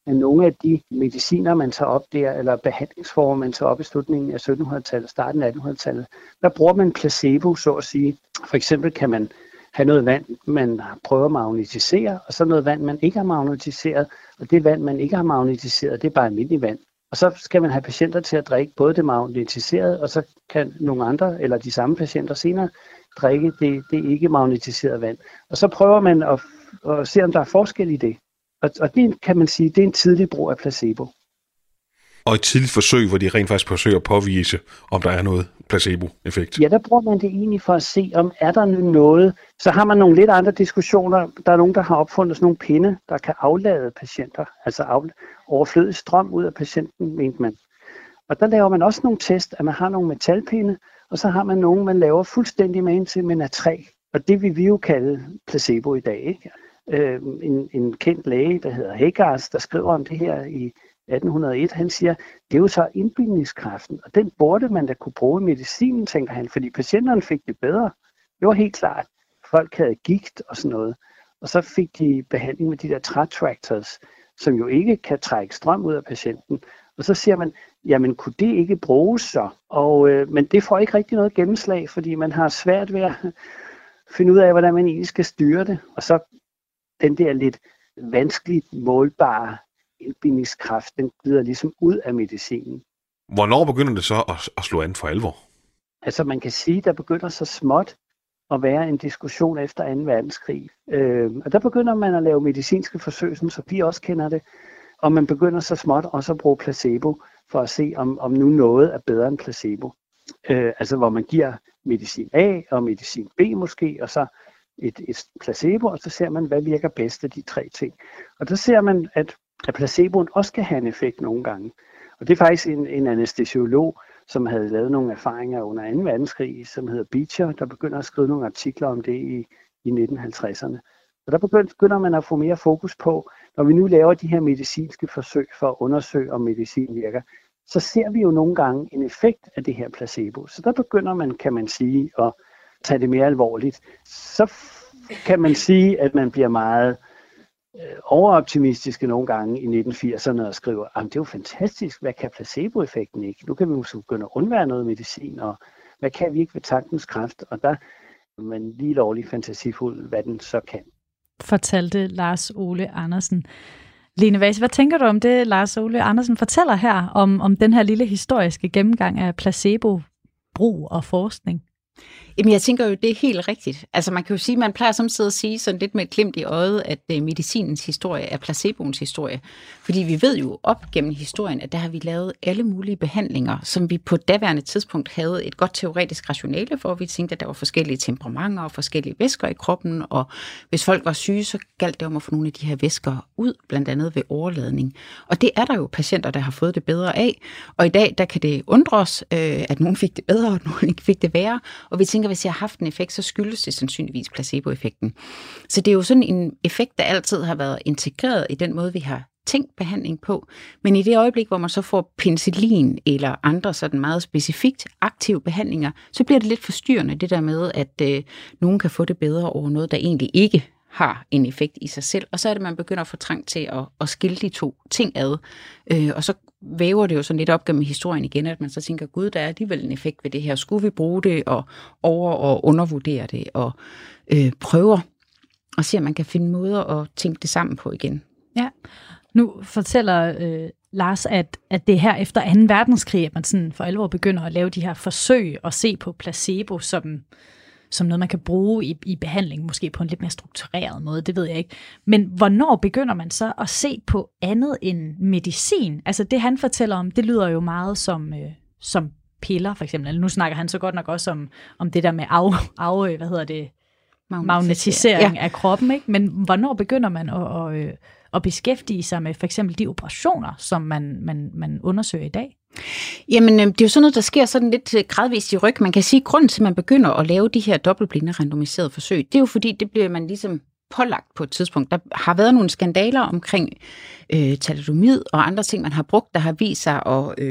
at nogle af de mediciner, man tager op der, eller behandlingsformer, man tager op i slutningen af syttenhundredetallet, starten af attenhundredetallet, der bruger man placebo, så at sige. For eksempel kan man have noget vand, man prøver at magnetisere, og så noget vand, man ikke har magnetiseret, og det vand, man ikke har magnetiseret, det er bare almindelig vand. Og så skal man have patienter til at drikke både det magnetiserede, og så kan nogle andre, eller de samme patienter senere, drikke det, det ikke magnetiserede vand. Og så prøver man at, at se, om der er forskel i det. Og, og det kan man sige, det er en tidlig brug af placebo. Og et tidligt forsøg, hvor de rent faktisk forsøger at påvise, om der er noget placebo-effekt. Ja, der bruger man det egentlig for at se, om er der nu noget. Så har man nogle lidt andre diskussioner. Der er nogen, der har opfundet sådan nogle pinde, der kan aflade patienter. Altså af, overflødig strøm ud af patienten, mente man. Og der laver man også nogle test, at man har nogle metalpinde, og så har man nogle, man laver fuldstændig med indtil, men af træ. Og det vil vi jo kalde placebo i dag, ikke? Øh, en, en kendt læge, der hedder Haygarth, der skriver om det her i atten hundrede og et, han siger, det er jo så indbildningskraften, og den burde man da kunne bruge i medicinen, tænker han, fordi patienterne fik det bedre. Det var helt klart. Folk havde gigt og sådan noget, og så fik de behandling med de der trætractors, som jo ikke kan trække strøm ud af patienten. Og så siger man, jamen kunne det ikke bruges så? Og, øh, men det får ikke rigtig noget gennemslag, fordi man har svært ved at finde ud af, hvordan man egentlig skal styre det. Og så den der lidt vanskeligt målbare indbindningskraft, den glider ligesom ud af medicinen. Hvornår begynder det så at, at slå an for alvor? Altså man kan sige, der begynder så småt at være en diskussion efter anden verdenskrig. Øh, og der begynder man at lave medicinske forsøg, som vi også kender det, og man begynder så småt også at bruge placebo, for at se, om, om nu noget er bedre end placebo. Øh, altså hvor man giver medicin A og medicin B måske, og så et, et placebo, og så ser man, hvad virker bedst af de tre ting. Og der ser man, at, at placeboen også kan have en effekt nogle gange. Og det er faktisk en, en anæstesiolog, som havde lavet nogle erfaringer under anden verdenskrig, som hedder Beecher, der begynder at skrive nogle artikler om det i, i nitten halvtredserne. Og der begynder man at få mere fokus på, når vi nu laver de her medicinske forsøg for at undersøge, om medicin virker, så ser vi jo nogle gange en effekt af det her placebo. Så der begynder man, kan man sige, at tage det mere alvorligt. Så kan man sige, at man bliver meget øh, overoptimistiske nogle gange i nitten firserne og skriver, at det er jo fantastisk, hvad kan placeboeffekten ikke? Nu kan vi måske begynde at undvære noget medicin, og hvad kan vi ikke ved tankens kraft? Og der er man lige lovligt fantasifuld, hvad den så kan. Fortalte Lars Ole Andersen. Lene Vase, hvad tænker du om det, Lars Ole Andersen fortæller her, om, om den her lille historiske gennemgang af placebo-brug og forskning? Jamen, jeg tænker jo, det er helt rigtigt. Altså, man kan jo sige, man plejer samtidig at sige sådan lidt med et glimt i øjet, at uh, medicinens historie er placeboens historie. Fordi vi ved jo op gennem historien, at der har vi lavet alle mulige behandlinger, som vi på daværende tidspunkt havde et godt teoretisk rationale for. Vi tænkte, at der var forskellige temperamenter og forskellige væsker i kroppen, og hvis folk var syge, så galt det om at få nogle af de her væsker ud, blandt andet ved overladning. Og det er der jo patienter, der har fået det bedre af. Og i dag, der kan det undre os, øh, at nogen fik det bedre, og nogen ikke fik det værre. Og vi tænker, hvis jeg har haft en effekt, så skyldes det sandsynligvis placeboeffekten. Så det er jo sådan en effekt, der altid har været integreret i den måde, vi har tænkt behandling på. Men i det øjeblik, hvor man så får penicillin eller andre sådan meget specifikt aktive behandlinger, så bliver det lidt forstyrrende, det der med, at øh, nogen kan få det bedre over noget, der egentlig ikke har en effekt i sig selv. Og så er det, man begynder at få trang til at, at skille de to ting ad. Øh, og så væver det jo sådan lidt op gennem historien igen, at man så tænker, gud, der er alligevel en effekt ved det her. Skulle vi bruge det og over- og undervurdere det og øh, prøver at se, om man kan finde måder at tænke det sammen på igen. Ja, nu fortæller øh, Lars, at, at det her efter anden verdenskrig, at man sådan for alvor begynder at lave de her forsøg og se på placebo som, som noget, man kan bruge i, i behandling, måske på en lidt mere struktureret måde, det ved jeg ikke. Men hvornår begynder man så at se på andet end medicin? Altså det, han fortæller om, det lyder jo meget som, øh, som piller, for eksempel. Nu snakker han så godt nok også om, om det der med af, af hvad hedder det, magnetisering ja. af kroppen, ikke? Men hvornår begynder man at, at, at beskæftige sig med for eksempel de operationer, som man, man, man undersøger i dag? Jamen, det er jo sådan noget, der sker sådan lidt gradvist i ryg. Man kan sige, at grunden til, at man begynder at lave de her dobbeltblinde randomiserede forsøg, det er jo fordi, det bliver man ligesom pålagt på et tidspunkt. Der har været nogle skandaler omkring øh, thalidomid og andre ting, man har brugt, der har vist sig at øh,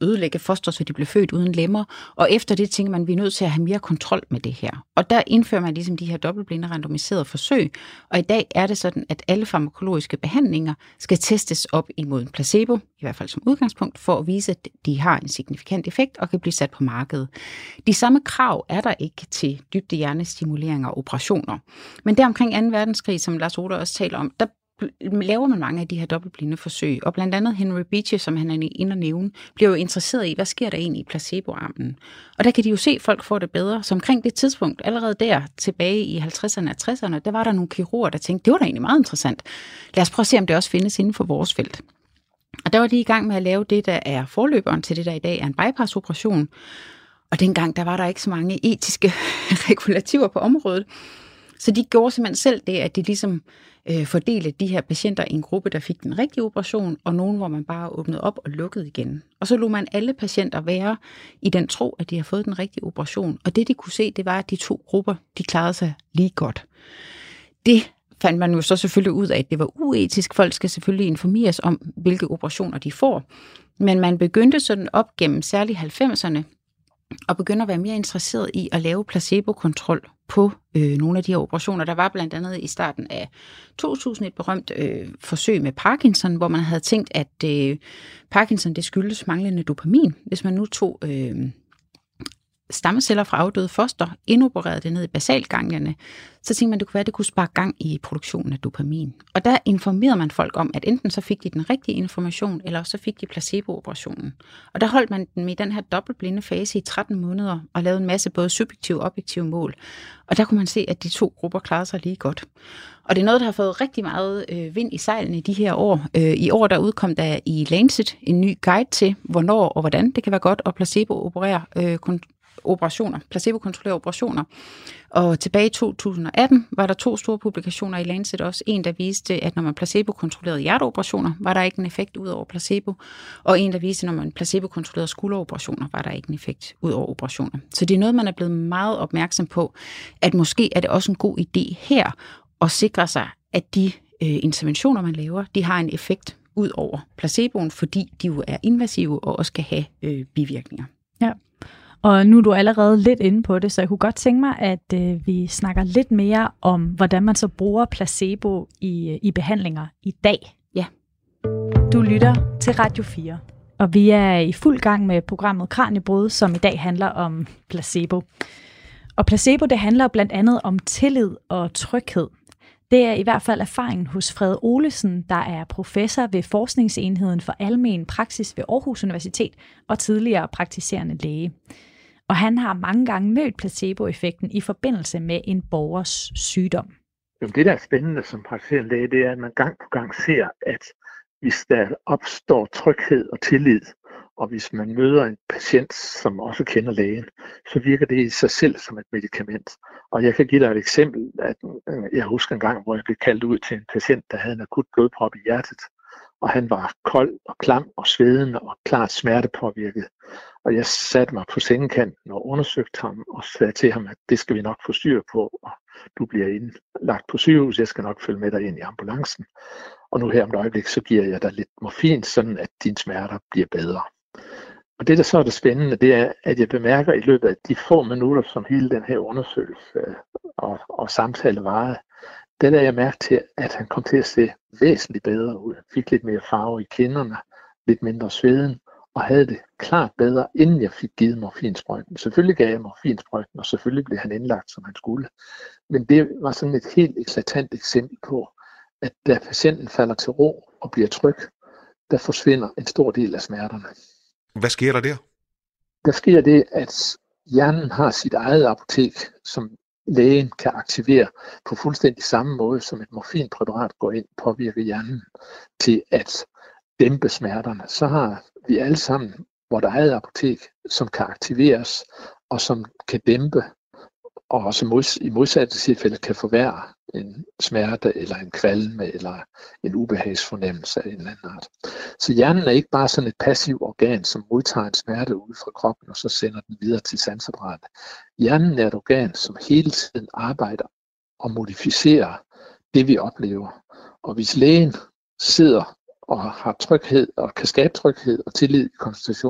ødelægge foster, så de blev født uden lemmer. Og efter det tænker man, at vi er nødt til at have mere kontrol med det her. Og der indfører man ligesom de her dobbeltblinde randomiserede forsøg. Og i dag er det sådan, at alle farmakologiske behandlinger skal testes op imod en placebo, i hvert fald som udgangspunkt, for at vise, at de har en signifikant effekt og kan blive sat på markedet. De samme krav er der ikke til dybdehjernestimuleringer og operationer. Men der omkring anden verdenskrig, som Lars Rohde også taler om, der laver man mange af de her dobbeltblinde forsøg, og blandt andet Henry Beecher, som han er inde og nævne, bliver jo interesseret i, hvad sker der egentlig i placeboarmen. Og der kan de jo se, at folk får det bedre. Så omkring det tidspunkt, allerede der tilbage i halvtredserne og tresserne, der var der nogle kirurger, der tænkte, det var da egentlig meget interessant. Lad os prøve at se, om det også findes inden for vores felt. Og der var de i gang med at lave det, der er forløberen til det, der i dag er en bypassoperation. Og dengang, der var der ikke så mange etiske regulativer på området. Så de gjorde simpelthen selv det, at de ligesom øh, fordelte de her patienter i en gruppe, der fik den rigtige operation, og nogen, hvor man bare åbnede op og lukkede igen. Og så lod man alle patienter være i den tro, at de har fået den rigtige operation. Og det, de kunne se, det var, at de to grupper, de klarede sig lige godt. Det fandt man jo så selvfølgelig ud af, at det var uetisk. Folk skal selvfølgelig informeres om, hvilke operationer de får. Men man begyndte sådan op gennem særligt halvfemserne, og begynder at være mere interesseret i at lave placebokontrol på øh, nogle af de her operationer. Der var blandt andet i starten af to tusind et berømt øh, forsøg med Parkinson, hvor man havde tænkt, at øh, Parkinson det skyldes manglende dopamin. Hvis man nu tog øh, stammeceller fra afdøde foster, indopererede det ned i basalganglierne, så tænkte man, at det kunne være, at det kunne spare gang i produktionen af dopamin. Og der informerede man folk om, at enten så fik de den rigtige information, eller så fik de placebooperationen. Og der holdt man dem i den her dobbeltblinde fase i tretten måneder, og lavede en masse både subjektive og objektive mål. Og der kunne man se, at de to grupper klarede sig lige godt. Og det er noget, der har fået rigtig meget øh, vind i sejlene i de her år. Øh, I år der udkom der i Lancet en ny guide til, hvornår og hvordan det kan være godt at placebo-operere øh, operationer, placebo-kontrollerede operationer. Og tilbage i to tusind og atten var der to store publikationer i Lancet også. En, der viste, at når man placebo-kontrollerede hjerteoperationer, var der ikke en effekt ud over placebo. Og en, der viste, at når man placebo-kontrollerede skulderoperationer, var der ikke en effekt ud over operationer. Så det er noget, man er blevet meget opmærksom på, at måske er det også en god idé her at sikre sig, at de øh, interventioner, man laver, de har en effekt ud over placeboen, fordi de jo er invasive og også kan have øh, bivirkninger. Ja. Og nu er du allerede lidt inde på det, så jeg kunne godt tænke mig, at øh, vi snakker lidt mere om, hvordan man så bruger placebo i, i behandlinger i dag. Ja. Du lytter til Radio fire, og vi er i fuld gang med programmet Kraniebrud, som i dag handler om placebo. Og placebo, det handler blandt andet om tillid og tryghed. Det er i hvert fald erfaringen hos Frede Olesen, der er professor ved Forskningsenheden for Almen Praksis ved Aarhus Universitet og tidligere praktiserende læge. Og han har mange gange mødt placeboeffekten i forbindelse med en borgers sygdom. Det, der er spændende som praktiserende læge, det er, at man gang på gang ser, at hvis der opstår tryghed og tillid, og hvis man møder en patient, som også kender lægen, så virker det i sig selv som et medicament. Og jeg kan give dig et eksempel, at jeg husker en gang, hvor jeg blev kaldt ud til en patient, der havde en akut blodprop i hjertet, og han var kold og klam og svedende og klart smertepåvirket. Og jeg satte mig på sengekanten og undersøgte ham og sagde til ham, at det skal vi nok få styr på, og du bliver indlagt på sygehus, jeg skal nok følge med dig ind i ambulancen. Og nu her om et øjeblik, så giver jeg dig lidt morfin, sådan at dine smerter bliver bedre. Og det, der så er det spændende, det er, at jeg bemærker i løbet af de få minutter, som hele den her undersøgelse og, og samtale varede, der lagde jeg mærke til, at han kom til at se væsentligt bedre ud. Han fik lidt mere farve i kinderne, lidt mindre sveden, og havde det klart bedre, inden jeg fik givet morfinsprøjten. Selvfølgelig gav jeg morfinsprøjten, og selvfølgelig blev han indlagt, som han skulle. Men det var sådan et helt eklatant eksempel på, at da patienten falder til ro og bliver tryg, der forsvinder en stor del af smerterne. Hvad sker der der? Der sker det, at hjernen har sit eget apotek, som lægen kan aktivere på fuldstændig samme måde, som et morfinpræparat går ind og påvirker hjernen til at dæmpe smerterne. Så har vi alle sammen vores eget apotek, som kan aktiveres og som kan dæmpe og også mods- i modsatte tilfælde kan forværre en smerte eller en kvalme eller en ubehagsfornemmelse af en eller anden art. Så hjernen er ikke bare sådan et passivt organ, som modtager en smerte ud fra kroppen og så sender den videre til sanseapparatet. Hjernen er et organ, som hele tiden arbejder og modificerer det, vi oplever. Og hvis lægen sidder og har tryghed og kan skabe tryghed og tillid i konsultationen,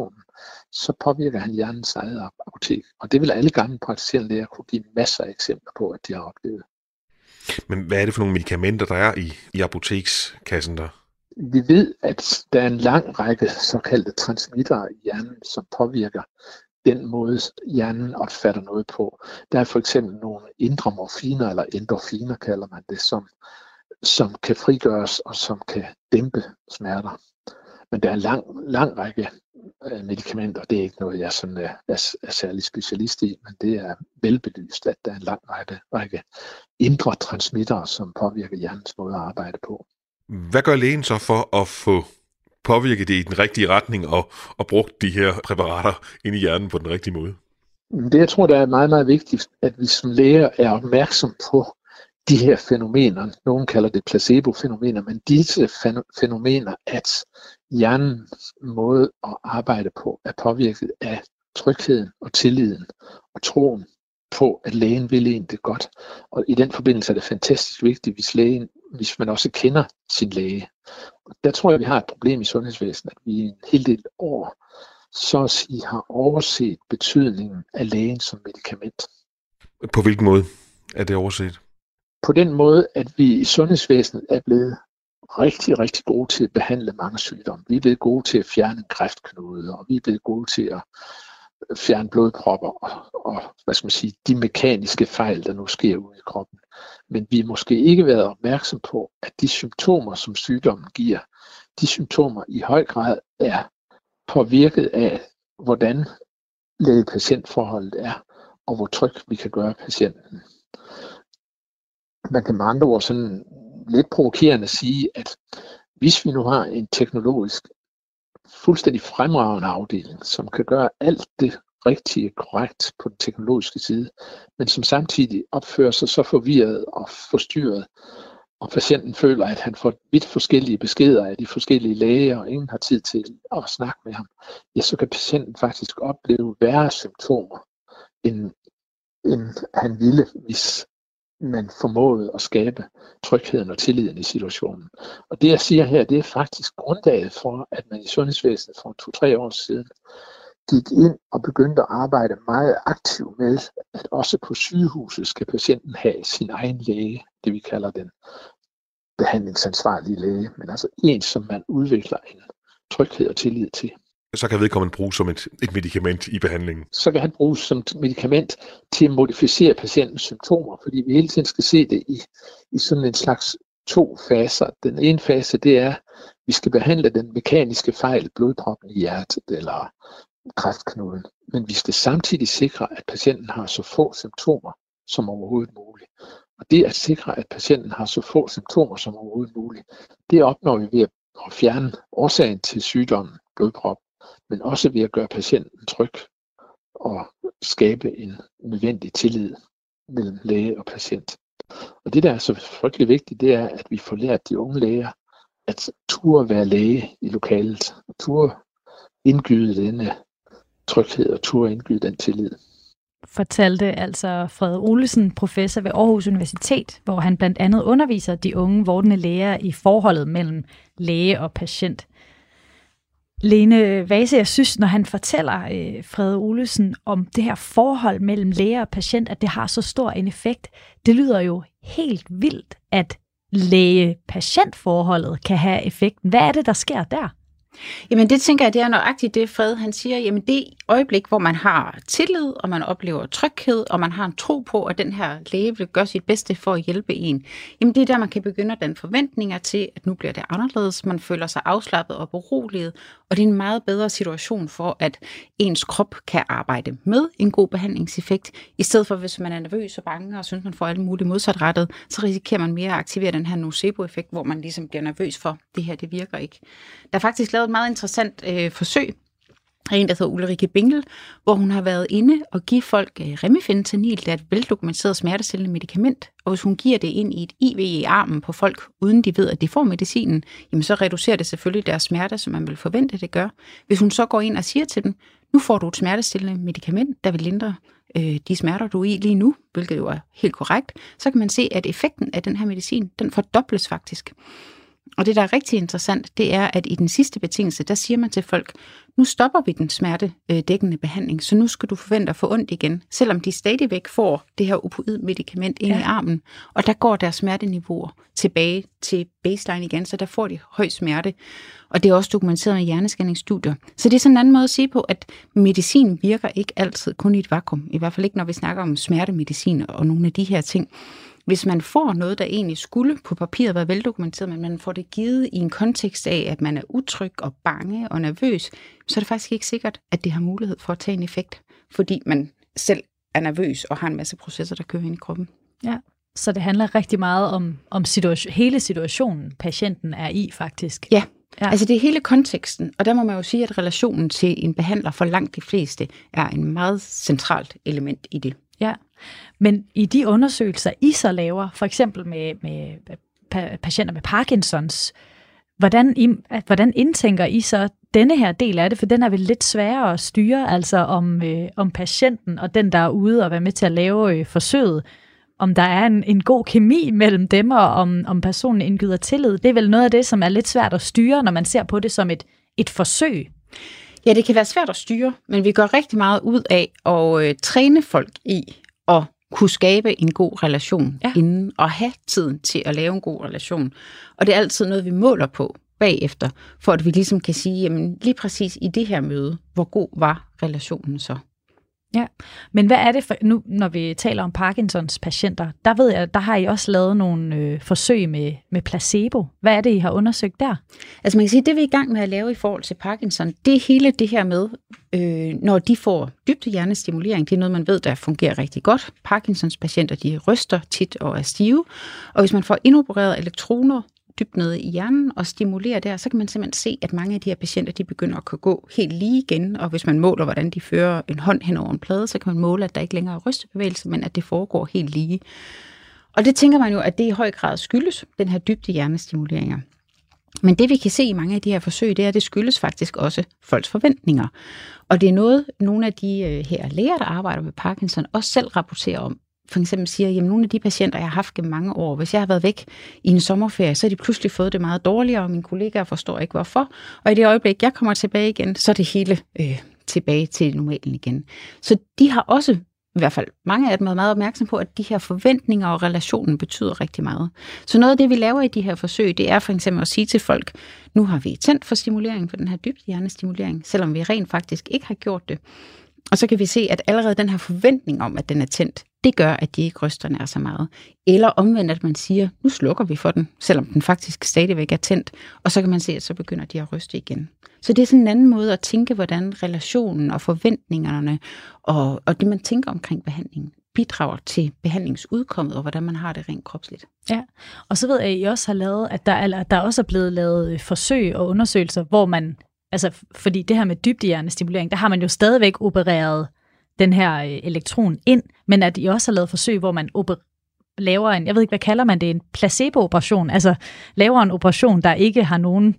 så påvirker han hjernens eget apotek. Og det vil alle gamle praktiserende læger kunne give masser af eksempler på, at de har oplevet. Men hvad er det for nogle medicamenter, der er i, i apotekskassen der? Vi ved, at der er en lang række såkaldte transmittere i hjernen, som påvirker den måde, hjernen opfatter noget på. Der er for eksempel nogle indre morfiner, eller endorfiner kalder man det, som, som kan frigøres og som kan dæmpe smerter. Men der er en lang, lang række øh, medicamenter. Det er ikke noget, jeg sådan er, er, er særlig specialist i, men det er velbelyst, at der er en lang række, række indre transmittere, som påvirker hjernens måde at arbejde på. Hvad gør lægen så for at få påvirket det i den rigtige retning og, og brugt de her præparater ind i hjernen på den rigtige måde? Det, jeg tror, der er meget, meget vigtigt, at vi som læger er opmærksom på de her fænomener. Nogen kalder det placebo-fænomener, men disse fænomener, at hjernens måde at arbejde på er påvirket af trygheden og tilliden og troen på, at lægen vil en det godt. Og i den forbindelse er det fantastisk vigtigt, hvis, lægen, hvis man også kender sin læge. Og der tror jeg, vi har et problem i sundhedsvæsenet, at vi i en hel del år så at sige har overset betydningen af lægen som medicament. På hvilken måde er det overset? På den måde, at vi i sundhedsvæsenet er blevet rigtig, rigtig gode til at behandle mange sygdomme. Vi er blevet gode til at fjerne en kræftknude, og vi er blevet gode til at fjerne blodpropper og, og hvad skal man sige, de mekaniske fejl, der nu sker ude i kroppen. Men vi har måske ikke været opmærksom på, at de symptomer, som sygdommen giver, de symptomer i høj grad er påvirket af, hvordan læge-patient-forholdet er, og hvor tryg vi kan gøre patienten. Man kan med andre ord sådan lidt provokerende sige, at hvis vi nu har en teknologisk fuldstændig fremragende afdeling, som kan gøre alt det rigtige korrekt på den teknologiske side, men som samtidig opfører sig så forvirret og forstyrret, og patienten føler, at han får vidt forskellige beskeder af de forskellige læger, og ingen har tid til at snakke med ham, ja, så kan patienten faktisk opleve værre symptomer, end, end han ville, hvis man formåede at skabe trygheden og tilliden i situationen. Og det, jeg siger her, det er faktisk grundlaget for, at man i sundhedsvæsenet for to-tre år siden gik ind og begyndte at arbejde meget aktivt med, at også på sygehuset skal patienten have sin egen læge, det vi kalder den behandlingsansvarlige læge, men altså en, som man udvikler en tryghed og tillid til. Så kan vedkommende bruges som et, et medicament i behandlingen. Så kan han bruges som medicament til at modificere patientens symptomer, fordi vi hele tiden skal se det i, i sådan en slags to faser. Den ene fase, det er, at vi skal behandle den mekaniske fejl, blodproppen i hjertet eller kræftknuden. Men vi skal samtidig sikre, at patienten har så få symptomer som overhovedet muligt. Og det at sikre, at patienten har så få symptomer som overhovedet muligt, det opnår vi ved at fjerne årsagen til sygdommen, blodprop, men også ved at gøre patienten tryg og skabe en nødvendig tillid mellem læge og patient. Og det, der er så frygtelig vigtigt, det er, at vi får lært de unge læger at turde være læge i lokalet, og turde indgyde denne tryghed og turde indgyde den tillid. Fortalte altså Frede Olesen, professor ved Aarhus Universitet, hvor han blandt andet underviser de unge vordende læger i forholdet mellem læge og patient. Lene Vase, jeg synes, når han fortæller øh, Frede Olesen om det her forhold mellem læge og patient, at det har så stor en effekt, det lyder jo helt vildt, at læge-patient-forholdet kan have effekten. Hvad er det, der sker der? Jamen det tænker jeg, det er nøjagtigt det, Fred han siger. Jamen det øjeblik, hvor man har tillid, og man oplever tryghed, og man har en tro på, at den her læge vil gøre sit bedste for at hjælpe en. Jamen det er der, man kan begynde at danne forventninger til, at nu bliver det anderledes. Man føler sig afslappet og beroliget, og det er en meget bedre situation for, at ens krop kan arbejde med en god behandlingseffekt. I stedet for, hvis man er nervøs og bange og synes, man får alle mulige modsatrettet, så risikerer man mere at aktivere den her nocebo-effekt, hvor man ligesom bliver nervøs for, det her det virker ikke. Der er faktisk lavet et meget interessant øh, forsøg af en, der hedder Ulrike Bingel, hvor hun har været inde og give folk øh, remifentanil, der er et veldokumenteret smertestillende medicament, og hvis hun giver det ind i et I V i armen på folk, uden de ved, at de får medicinen, jamen så reducerer det selvfølgelig deres smerte, som man vil forvente, det gør. Hvis hun så går ind og siger til dem, nu får du et smertestillende medicament, der vil lindre øh, de smerter, du er i lige nu, hvilket jo er helt korrekt, så kan man se, at effekten af den her medicin, den fordobles faktisk. Og det, der er rigtig interessant, det er, at i den sidste betingelse, der siger man til folk, nu stopper vi den smertedækkende behandling, så nu skal du forvente at få ondt igen, selvom de stadigvæk får det her opioid-medikament ind ja. i armen, og der går deres smerteniveauer tilbage til baseline igen, så der får de høj smerte. Og det er også dokumenteret med hjernescanningsstudier. Så det er sådan en anden måde at sige på, at medicin virker ikke altid kun i et vakuum, i hvert fald ikke, når vi snakker om smertemedicin og nogle af de her ting. Hvis man får noget, der egentlig skulle på papiret være veldokumenteret, men man får det givet i en kontekst af, at man er utryg og bange og nervøs, så er det faktisk ikke sikkert, at det har mulighed for at tage en effekt, fordi man selv er nervøs og har en masse processer, der kører ind i kroppen. Ja, så det handler rigtig meget om, om situation, hele situationen, patienten er i faktisk. Ja. Ja. Altså det er hele konteksten, og der må man jo sige, at relationen til en behandler for langt de fleste er en meget centralt element i det. Ja, men i de undersøgelser, I så laver, for eksempel med, med patienter med Parkinsons, hvordan, I, hvordan indtænker I så denne her del af det? For den er vel lidt sværere at styre, altså om, øh, om patienten og den, der er ude og være med til at lave øh, forsøget, om der er en, en god kemi mellem dem, og om, om personen indgyder tillid. Det er vel noget af det, som er lidt svært at styre, når man ser på det som et, et forsøg. Ja, det kan være svært at styre, men vi gør rigtig meget ud af at øh, træne folk i at kunne skabe en god relation ja. inden, og have tiden til at lave en god relation. Og det er altid noget, vi måler på bagefter, for at vi ligesom kan sige, jamen lige præcis i det her møde, hvor god var relationen så? Ja, men hvad er det for, nu når vi taler om Parkinsons patienter, der ved jeg, der har I også lavet nogle øh, forsøg med, med placebo. Hvad er det, I har undersøgt der? Altså man kan sige, det vi er i gang med at lave i forhold til Parkinson, det er hele det her med, øh, når de får dybde hjernestimulering, det er noget, man ved, der fungerer rigtig godt. Parkinsons patienter, de ryster tit og er stive, og hvis man får indopereret elektroner dybt nede i hjernen og stimulerer der, så kan man simpelthen se, at mange af de her patienter, de begynder at kunne gå helt lige igen, og hvis man måler, hvordan de fører en hånd hen over en plade, så kan man måle, at der ikke længere er rystebevægelse, men at det foregår helt lige. Og det tænker man jo, at det i høj grad skyldes den her dybde hjernestimuleringer. Men det vi kan se i mange af de her forsøg, det er, at det skyldes faktisk også folks forventninger. Og det er noget, nogle af de her læger, der arbejder med Parkinson, også selv rapporterer om. For eksempel siger, at nogle af de patienter, jeg har haft gennem mange år, hvis jeg har været væk i en sommerferie, så har de pludselig fået det meget dårligere, og mine kollegaer forstår ikke hvorfor. Og i det øjeblik, jeg kommer tilbage igen, så er det hele øh, tilbage til normalen igen. Så de har også, i hvert fald mange af dem, er meget opmærksom på, at de her forventninger og relationen betyder rigtig meget. Så noget af det, vi laver i de her forsøg, det er for eksempel at sige til folk, nu har vi tændt for stimulering, for den her dybde hjernestimulering, selvom vi rent faktisk ikke har gjort det. Og så kan vi se, at allerede den her forventning om, at den er tændt, det gør, at de ikke ryster nær så meget. Eller omvendt, at man siger, nu slukker vi for den, selvom den faktisk stadigvæk er tændt. Og så kan man se, at så begynder de at ryste igen. Så det er sådan en anden måde at tænke, hvordan relationen og forventningerne og, og det, man tænker omkring behandlingen, bidrager til behandlingsudkommet og hvordan man har det rent kropsligt. Ja, og så ved jeg, at I også har lavet, at der, eller, der også er blevet lavet forsøg og undersøgelser, hvor man, altså fordi det her med dybdehjernestimulering, der har man jo stadigvæk opereret den her elektron ind, men at I også har lavet forsøg, hvor man oper- laver en, jeg ved ikke, hvad kalder man det, en placebo-operation, altså laver en operation, der ikke har nogen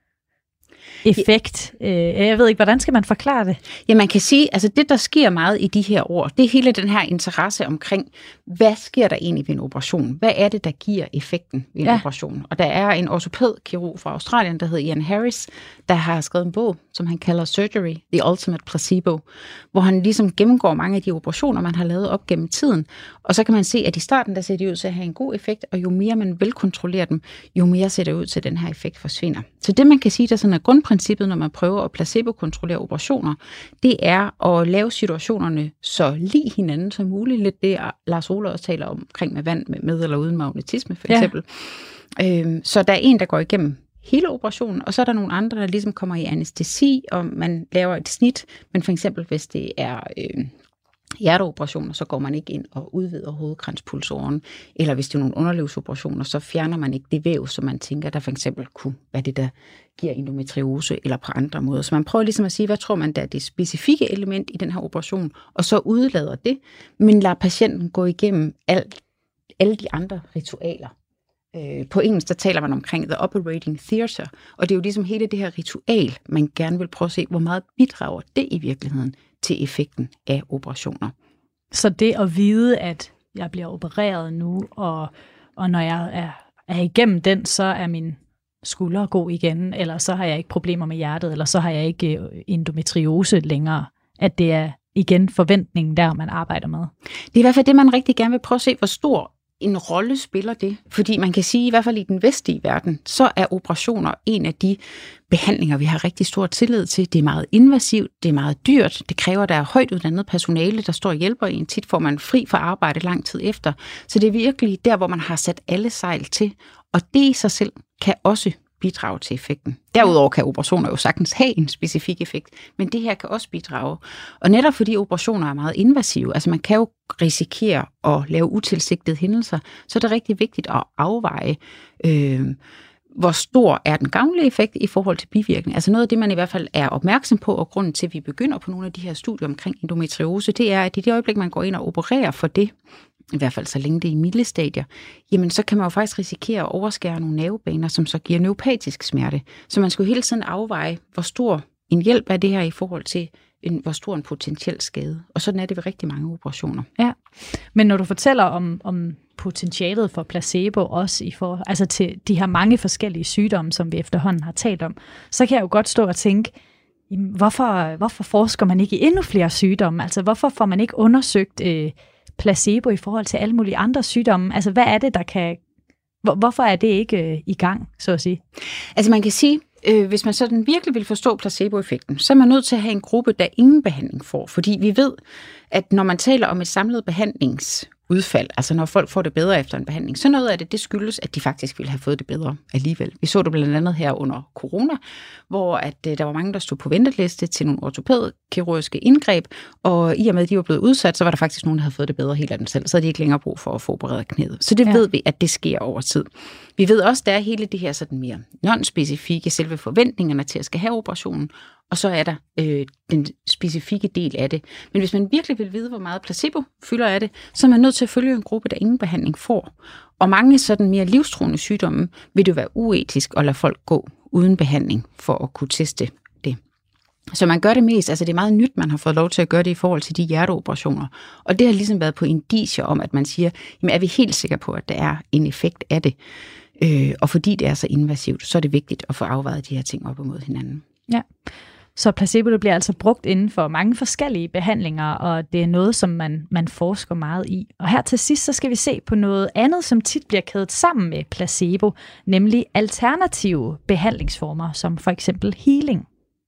effekt. Jeg ved ikke, hvordan skal man forklare det? Ja, man kan sige, altså det, der sker meget i de her år, det er hele den her interesse omkring, hvad sker der egentlig ved en operation? Hvad er det, der giver effekten ved en ja. operation? Og der er en ortopædkirurg fra Australien, der hedder Ian Harris, der har skrevet en bog, som han kalder Surgery, The Ultimate Placebo, hvor han ligesom gennemgår mange af de operationer, man har lavet op gennem tiden. Og så kan man se, at i starten, der ser de ud til at have en god effekt, og jo mere man velkontrollerer dem, jo mere ser det ud til, at den her effekt forsvinder. Så det, man kan sige, der sådan er grundprincippet, når man prøver at placebo-kontrollere operationer, det er at lave situationerne så lige hinanden som muligt. Lidt det, Lars Ole også taler om, omkring med vand med, med eller uden magnetisme, for eksempel. Ja. Øhm, så der er en, der går igennem hele operationen, og så er der nogle andre, der ligesom kommer i anæstesi, og man laver et snit, men for eksempel, hvis det er øh, hjerteoperationer, så går man ikke ind og udvider hovedkranspulsåren, eller hvis det er nogle underlivsoperationer, så fjerner man ikke det væv, som man tænker, der for eksempel kunne være det, der giver endometriose, eller på andre måder. Så man prøver ligesom at sige, hvad tror man, der er det specifikke element i den her operation, og så udlader det, men lader patienten gå igennem alt, alle de andre ritualer. På engelsk, der taler man omkring the operating theater, og det er jo ligesom hele det her ritual, man gerne vil prøve at se, hvor meget bidrager det i virkeligheden til effekten af operationer. Så det at vide, at jeg bliver opereret nu, og, og når jeg er, er igennem den, så er min skulder god igen, eller så har jeg ikke problemer med hjertet, eller så har jeg ikke endometriose længere. At det er igen forventningen der, man arbejder med. Det er i hvert fald det, man rigtig gerne vil prøve at se, hvor stor en rolle spiller det. Fordi man kan sige, i hvert fald i den vestlige verden, så er operationer en af de behandlinger, vi har rigtig stor tillid til. Det er meget invasivt, det er meget dyrt, det kræver, at der er højt uddannet personale, der står og hjælper en. Tit får man fri fra arbejde lang tid efter. Så det er virkelig der, hvor man har sat alle sejl til. Og det i sig selv kan også bidrage til effekten. Derudover kan operationer jo sagtens have en specifik effekt, men det her kan også bidrage. Og netop fordi operationer er meget invasive, altså man kan jo risikere at lave utilsigtede hændelser, så er det rigtig vigtigt at afveje, øh, hvor stor er den gavnlige effekt i forhold til bivirkning. Altså noget af det, man i hvert fald er opmærksom på, og grunden til, at vi begynder på nogle af de her studier omkring endometriose, det er, at i det øjeblik, man går ind og opererer for det, i hvert fald så længe det er i milde stadier, jamen så kan man jo faktisk risikere at overskære nogle nervebaner, som så giver neuropatisk smerte. Så man skal jo hele tiden afveje, hvor stor en hjælp er det her i forhold til, en, hvor stor en potentiel skade. Og sådan er det ved rigtig mange operationer. Ja, men når du fortæller om, om potentialet for placebo også i for, altså til de her mange forskellige sygdomme, som vi efterhånden har talt om, så kan jeg jo godt stå og tænke, jamen, hvorfor, hvorfor forsker man ikke i endnu flere sygdomme? Altså hvorfor får man ikke undersøgt øh, placebo i forhold til alle mulige andre sygdomme? Altså, hvad er det, der kan... Hvor, hvorfor er det ikke øh, i gang, så at sige? Altså, man kan sige, øh, hvis man sådan virkelig vil forstå placeboeffekten, så er man nødt til at have en gruppe, der ingen behandling får. Fordi vi ved, at når man taler om et samlet behandlingsudfald, altså når folk får det bedre efter en behandling, så noget af det, det skyldes, at de faktisk ville have fået det bedre alligevel. Vi så det blandt andet her under corona, hvor at, øh, der var mange, der stod på venteliste til nogle ortopædkirurgiske indgreb, og i og med, at de var blevet udsat, så var der faktisk nogen, der havde fået det bedre helt af dem selv, så havde de ikke længere brug for at forberede knæet. Så det ja. ved vi, at det sker over tid. Vi ved også, at der er hele det her sådan mere non-specifikke, selve forventningerne til at skal have operationen, og så er der øh, den specifikke del af det. Men hvis man virkelig vil vide, hvor meget placebo fylder af det, så er man nødt til at følge en gruppe, der ingen behandling får. Og mange sådan mere livstruende sygdomme vil det være uetisk at lade folk gå uden behandling for at kunne teste det. Så man gør det mest, altså det er meget nyt, man har fået lov til at gøre det i forhold til de hjerteoperationer. Og det har ligesom været på indicier om, at man siger, jamen er vi helt sikre på, at der er en effekt af det? Øh, og fordi det er så invasivt, så er det vigtigt at få afvejet de her ting op imod hinanden. Ja, så placebo det bliver altså brugt inden for mange forskellige behandlinger, og det er noget, som man, man forsker meget i. Og her til sidst, så skal vi se på noget andet, som tit bliver kædet sammen med placebo, nemlig alternative behandlingsformer, som for eksempel healing.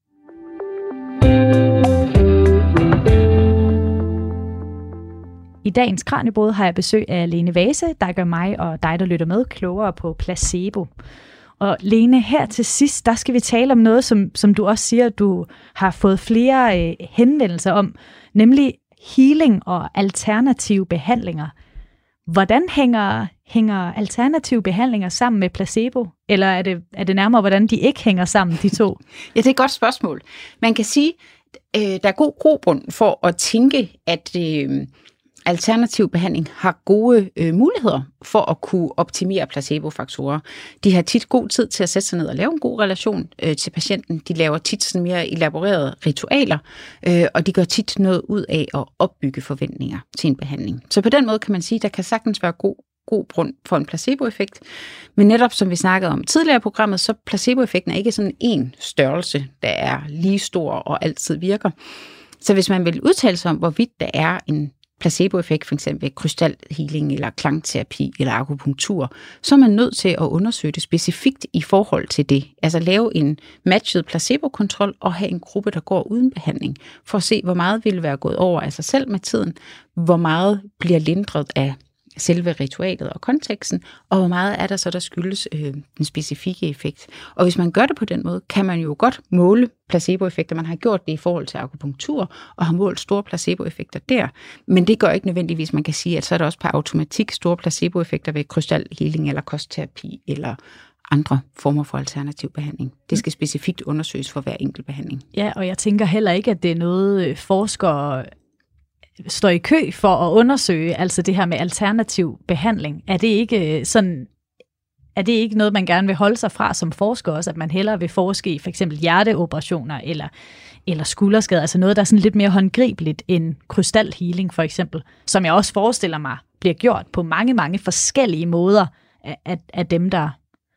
I dagens Kraniebrud har jeg besøg af Lene Vase, der gør mig og dig, der lytter med, klogere på placebo. Og Lene, her til sidst, der skal vi tale om noget, som, som du også siger, du har fået flere øh, henvendelser om, nemlig healing og alternative behandlinger. Hvordan hænger, hænger alternative behandlinger sammen med placebo? Eller er det, er det nærmere, hvordan de ikke hænger sammen, de to? Ja, det er et godt spørgsmål. Man kan sige, øh, der er god grobund for at tænke, at øh, alternativ behandling har gode øh, muligheder for at kunne optimere placebofaktorer. De har tit god tid til at sætte sig ned og lave en god relation øh, til patienten. De laver tit sådan mere elaborerede ritualer, øh, og de gør tit noget ud af at opbygge forventninger til en behandling. Så på den måde kan man sige, at der kan sagtens være god, god grund for en placeboeffekt. Men netop som vi snakkede om tidligere i programmet, så placeboeffekten er ikke sådan en størrelse, der er lige stor og altid virker. Så hvis man vil udtale sig om, hvorvidt der er en placeboeffekt, for eksempel krystalhealing eller klangterapi eller akupunktur, så er man nødt til at undersøge det specifikt i forhold til det. Altså lave en matchet placebokontrol og have en gruppe, der går uden behandling, for at se, hvor meget vil være gået over af sig selv med tiden, hvor meget bliver lindret af selve ritualet og konteksten, og hvor meget er der så, der skyldes øh, den specifikke effekt. Og hvis man gør det på den måde, kan man jo godt måle placeboeffekter. Man har gjort det i forhold til akupunktur, og har målt store placeboeffekter der. Men det gør ikke nødvendigvis, man kan sige, at så er der også på automatik store placeboeffekter ved krystalhealing eller kostterapi eller andre former for alternativ behandling. Det skal specifikt undersøges for hver enkelt behandling. Ja, og jeg tænker heller ikke, at det er noget forskere står i kø for at undersøge, altså det her med alternativ behandling. Er det ikke sådan, er det ikke noget, man gerne vil holde sig fra som forsker også, at man hellere vil forske i for eksempel hjerteoperationer eller, eller skulderskader, altså noget, der er sådan lidt mere håndgribeligt end krystalhealing for eksempel, som jeg også forestiller mig bliver gjort på mange, mange forskellige måder af, af, af dem, der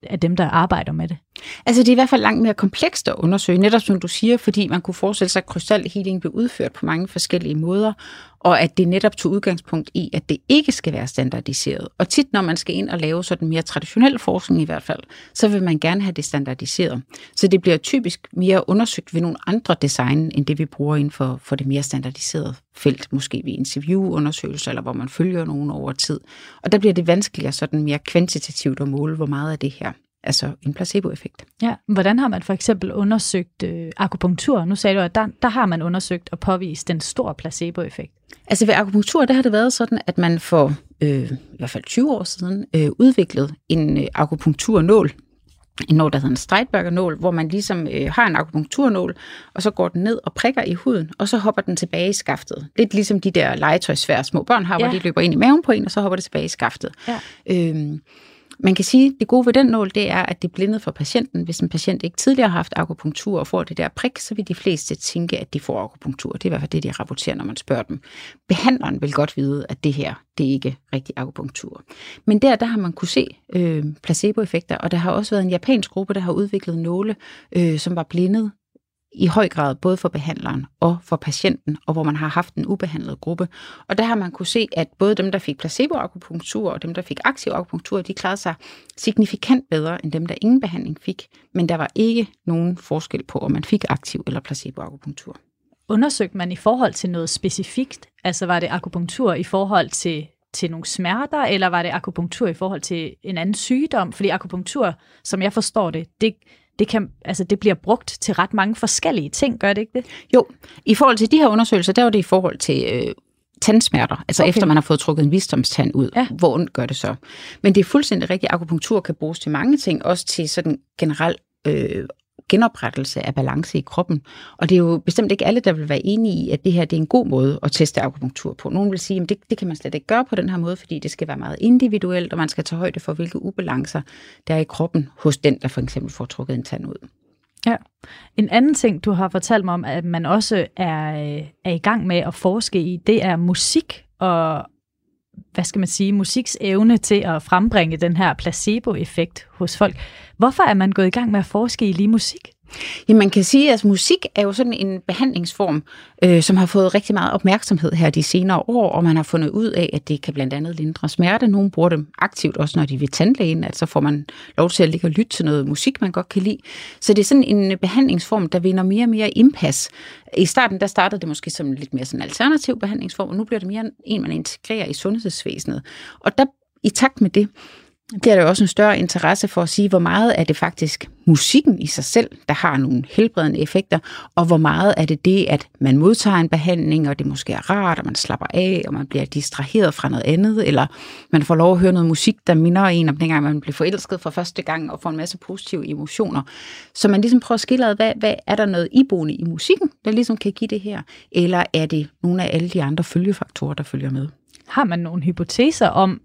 af dem, der arbejder med det? Altså det er i hvert fald langt mere komplekst at undersøge, netop som du siger, fordi man kunne forestille sig, at krystalhealing blev udført på mange forskellige måder, og at det netop tog udgangspunkt i, at det ikke skal være standardiseret. Og tit, når man skal ind og lave sådan mere traditionel forskning i hvert fald, så vil man gerne have det standardiseret. Så det bliver typisk mere undersøgt ved nogle andre design, end det vi bruger inden for, for det mere standardiserede felt, måske ved interviewundersøgelser, eller hvor man følger nogen over tid. Og der bliver det vanskeligere sådan mere kvantitativt at måle, hvor meget af det her, altså en placeboeffekt. Ja, hvordan har man for eksempel undersøgt øh, akupunktur? Nu sagde du, at der, der har man undersøgt og påvist den store placeboeffekt. Altså ved akupunktur, der har det været sådan, at man for øh, i hvert fald tyve år siden øh, udviklede en øh, akupunkturnål, en nål, der hedder en Streitberger-nål, hvor man ligesom øh, har en akupunkturnål, og så går den ned og prikker i huden, og så hopper den tilbage i skaftet. Lidt ligesom de der legetøjsvære små børn har, ja. Hvor de løber ind i maven på en, og så hopper det tilbage i skaftet. Ja. Øhm, Man kan sige, at det gode ved den nål, det er, at det er blindet for patienten. Hvis en patient ikke tidligere har haft akupunktur og får det der prik, så vil de fleste tænke, at de får akupunktur. Det er i hvert fald det, de rapporterer, når man spørger dem. Behandleren vil godt vide, at det her, det er ikke rigtig akupunktur. Men der, der har man kunne se øh, placeboeffekter, og der har også været en japansk gruppe, der har udviklet nåle, øh, som var blindet i høj grad både for behandleren og for patienten, og hvor man har haft en ubehandlet gruppe. Og der har man kunne se, at både dem, der fik placeboakupunktur, og dem, der fik aktiv akupunktur, de klarede sig signifikant bedre, end dem, der ingen behandling fik. Men der var ikke nogen forskel på, om man fik aktiv eller placeboakupunktur. Undersøgte man i forhold til noget specifikt? Altså var det akupunktur i forhold til, til nogle smerter, eller var det akupunktur i forhold til en anden sygdom? Fordi akupunktur, som jeg forstår det, det Det, kan, altså det bliver brugt til ret mange forskellige ting, gør det ikke det? Jo, i forhold til de her undersøgelser, der var det i forhold til øh, tandsmerter, altså okay. Efter man har fået trukket en visdomstand ud. Ja. Hvor ondt gør det så? Men det er fuldstændig rigtigt, at akupunktur kan bruges til mange ting, også til sådan generel øh, genoprettelse af balance i kroppen. Og det er jo bestemt ikke alle, der vil være enige i, at det her det er en god måde at teste akupunktur på. Nogle vil sige, at det, det kan man slet ikke gøre på den her måde, fordi det skal være meget individuelt, og man skal tage højde for, hvilke ubalancer der er i kroppen hos den, der for eksempel får trukket en tand ud. Ja. En anden ting, du har fortalt mig om, at man også er, er i gang med at forske i, det er musik og, hvad skal man sige, musiks evne til at frembringe den her placeboeffekt hos folk. Hvorfor er man gået i gang med at forske i lige musik? Ja, man kan sige, at musik er jo sådan en behandlingsform, øh, som har fået rigtig meget opmærksomhed her de senere år, og man har fundet ud af, at det kan blandt andet lindre smerte. Nogle bruger dem aktivt, også når de vil tandlægen, at så får man lov til at ligge og lytte til noget musik, man godt kan lide. Så det er sådan en behandlingsform, der vinder mere og mere indpas. I starten, der startede det måske som lidt mere sådan en alternativ behandlingsform, og nu bliver det mere en, man integrerer i sundhedsvæsenet. Og der, i takt med det, det er der jo også en større interesse for at sige, hvor meget er det faktisk musikken i sig selv, der har nogle helbredende effekter, og hvor meget er det det, at man modtager en behandling, og det måske er rart, og man slapper af, og man bliver distraheret fra noget andet, eller man får lov at høre noget musik, der minder en om dengang, man blev forelsket for første gang, og får en masse positive emotioner. Så man ligesom prøver at skille ad, hvad, hvad er der noget iboende i musikken, der ligesom kan give det her, eller er det nogle af alle de andre følgefaktorer, der følger med? Har man nogle hypoteser om,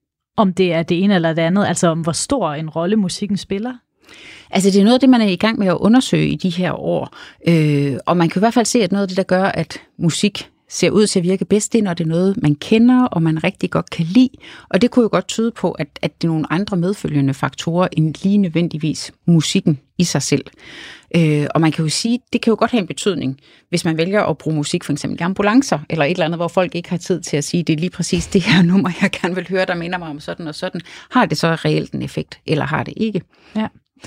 om det er det ene eller det andet, altså om hvor stor en rolle musikken spiller? Altså det er noget af det, man er i gang med at undersøge i de her år, øh, og man kan i hvert fald se, at noget af det, der gør, at musik ser ud til at virke bedst, det er, når det er noget, man kender, og man rigtig godt kan lide, og det kunne jo godt tyde på, at, at det er nogle andre medfølgende faktorer, end lige nødvendigvis musikken i sig selv. Øh, og man kan jo sige, det kan jo godt have en betydning, hvis man vælger at bruge musik, for eksempel i ambulancer, eller et eller andet, hvor folk ikke har tid til at sige, det er lige præcis det her nummer, jeg gerne vil høre, der minder mig om sådan og sådan. Har det så reelt en effekt, eller har det ikke? Ja.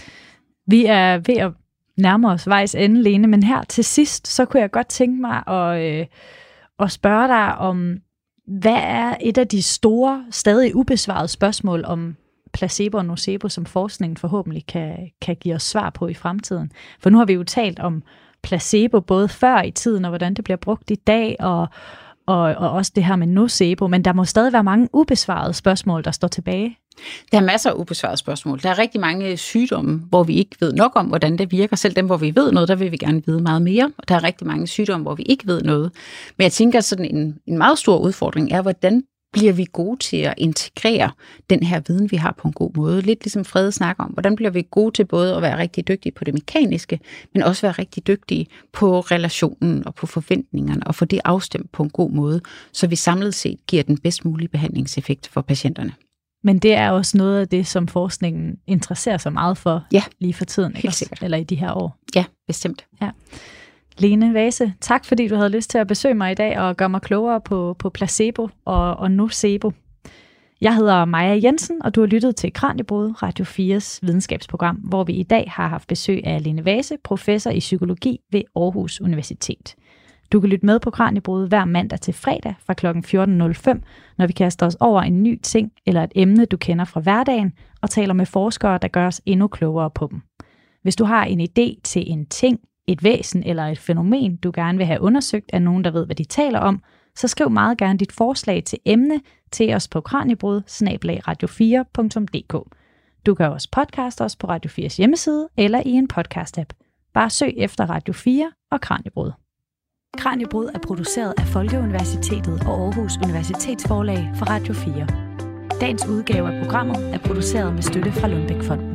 Vi er ved at nærme os vejs ende, Lene, men her til sidst, så kunne jeg godt tænke mig at, øh, at spørge dig om, hvad er et af de store, stadig ubesvarede spørgsmål om placebo og nocebo, som forskningen forhåbentlig kan, kan give os svar på i fremtiden. For nu har vi jo talt om placebo både før i tiden, og hvordan det bliver brugt i dag, og, og, og også det her med nocebo, men der må stadig være mange ubesvarede spørgsmål, der står tilbage. Der er masser af ubesvarede spørgsmål. Der er rigtig mange sygdomme, hvor vi ikke ved nok om, hvordan det virker. Selv dem, hvor vi ved noget, der vil vi gerne vide meget mere. Og der er rigtig mange sygdomme, hvor vi ikke ved noget. Men jeg tænker, at sådan en, en meget stor udfordring er, hvordan bliver vi gode til at integrere den her viden, vi har på en god måde. Lidt ligesom Frede snakker om. Hvordan bliver vi gode til både at være rigtig dygtige på det mekaniske, men også være rigtig dygtige på relationen og på forventningerne, og få det afstemt på en god måde, så vi samlet set giver den bedst mulige behandlingseffekt for patienterne. Men det er også noget af det, som forskningen interesserer sig meget for ja, lige for tiden. Ikke? Helt sikkert. Eller i de her år. Ja, bestemt. Ja. Lene Vase, tak fordi du havde lyst til at besøge mig i dag og gøre mig klogere på, på placebo og, og nocebo. Jeg hedder Maja Jensen, og du har lyttet til Kraniebrud, Radio fires videnskabsprogram, hvor vi i dag har haft besøg af Lene Vase, professor i psykologi ved Aarhus Universitet. Du kan lytte med på Kraniebrud hver mandag til fredag fra klokken fjorten nul fem, når vi kaster os over en ny ting eller et emne, du kender fra hverdagen, og taler med forskere, der gør os endnu klogere på dem. Hvis du har en idé til en ting, et væsen eller et fænomen, du gerne vil have undersøgt af nogen, der ved, hvad de taler om, så skriv meget gerne dit forslag til emne til os på kraniebrud snabel-a radio fire punktum d k. Du kan også podcaste os på Radio fires hjemmeside eller i en podcast-app. Bare søg efter Radio fire og Kraniebrud. Kraniebrud er produceret af Folkeuniversitetet og Aarhus Universitetsforlag for Radio fire. Dagens udgave af programmet er produceret med støtte fra Lundbeck Fonden.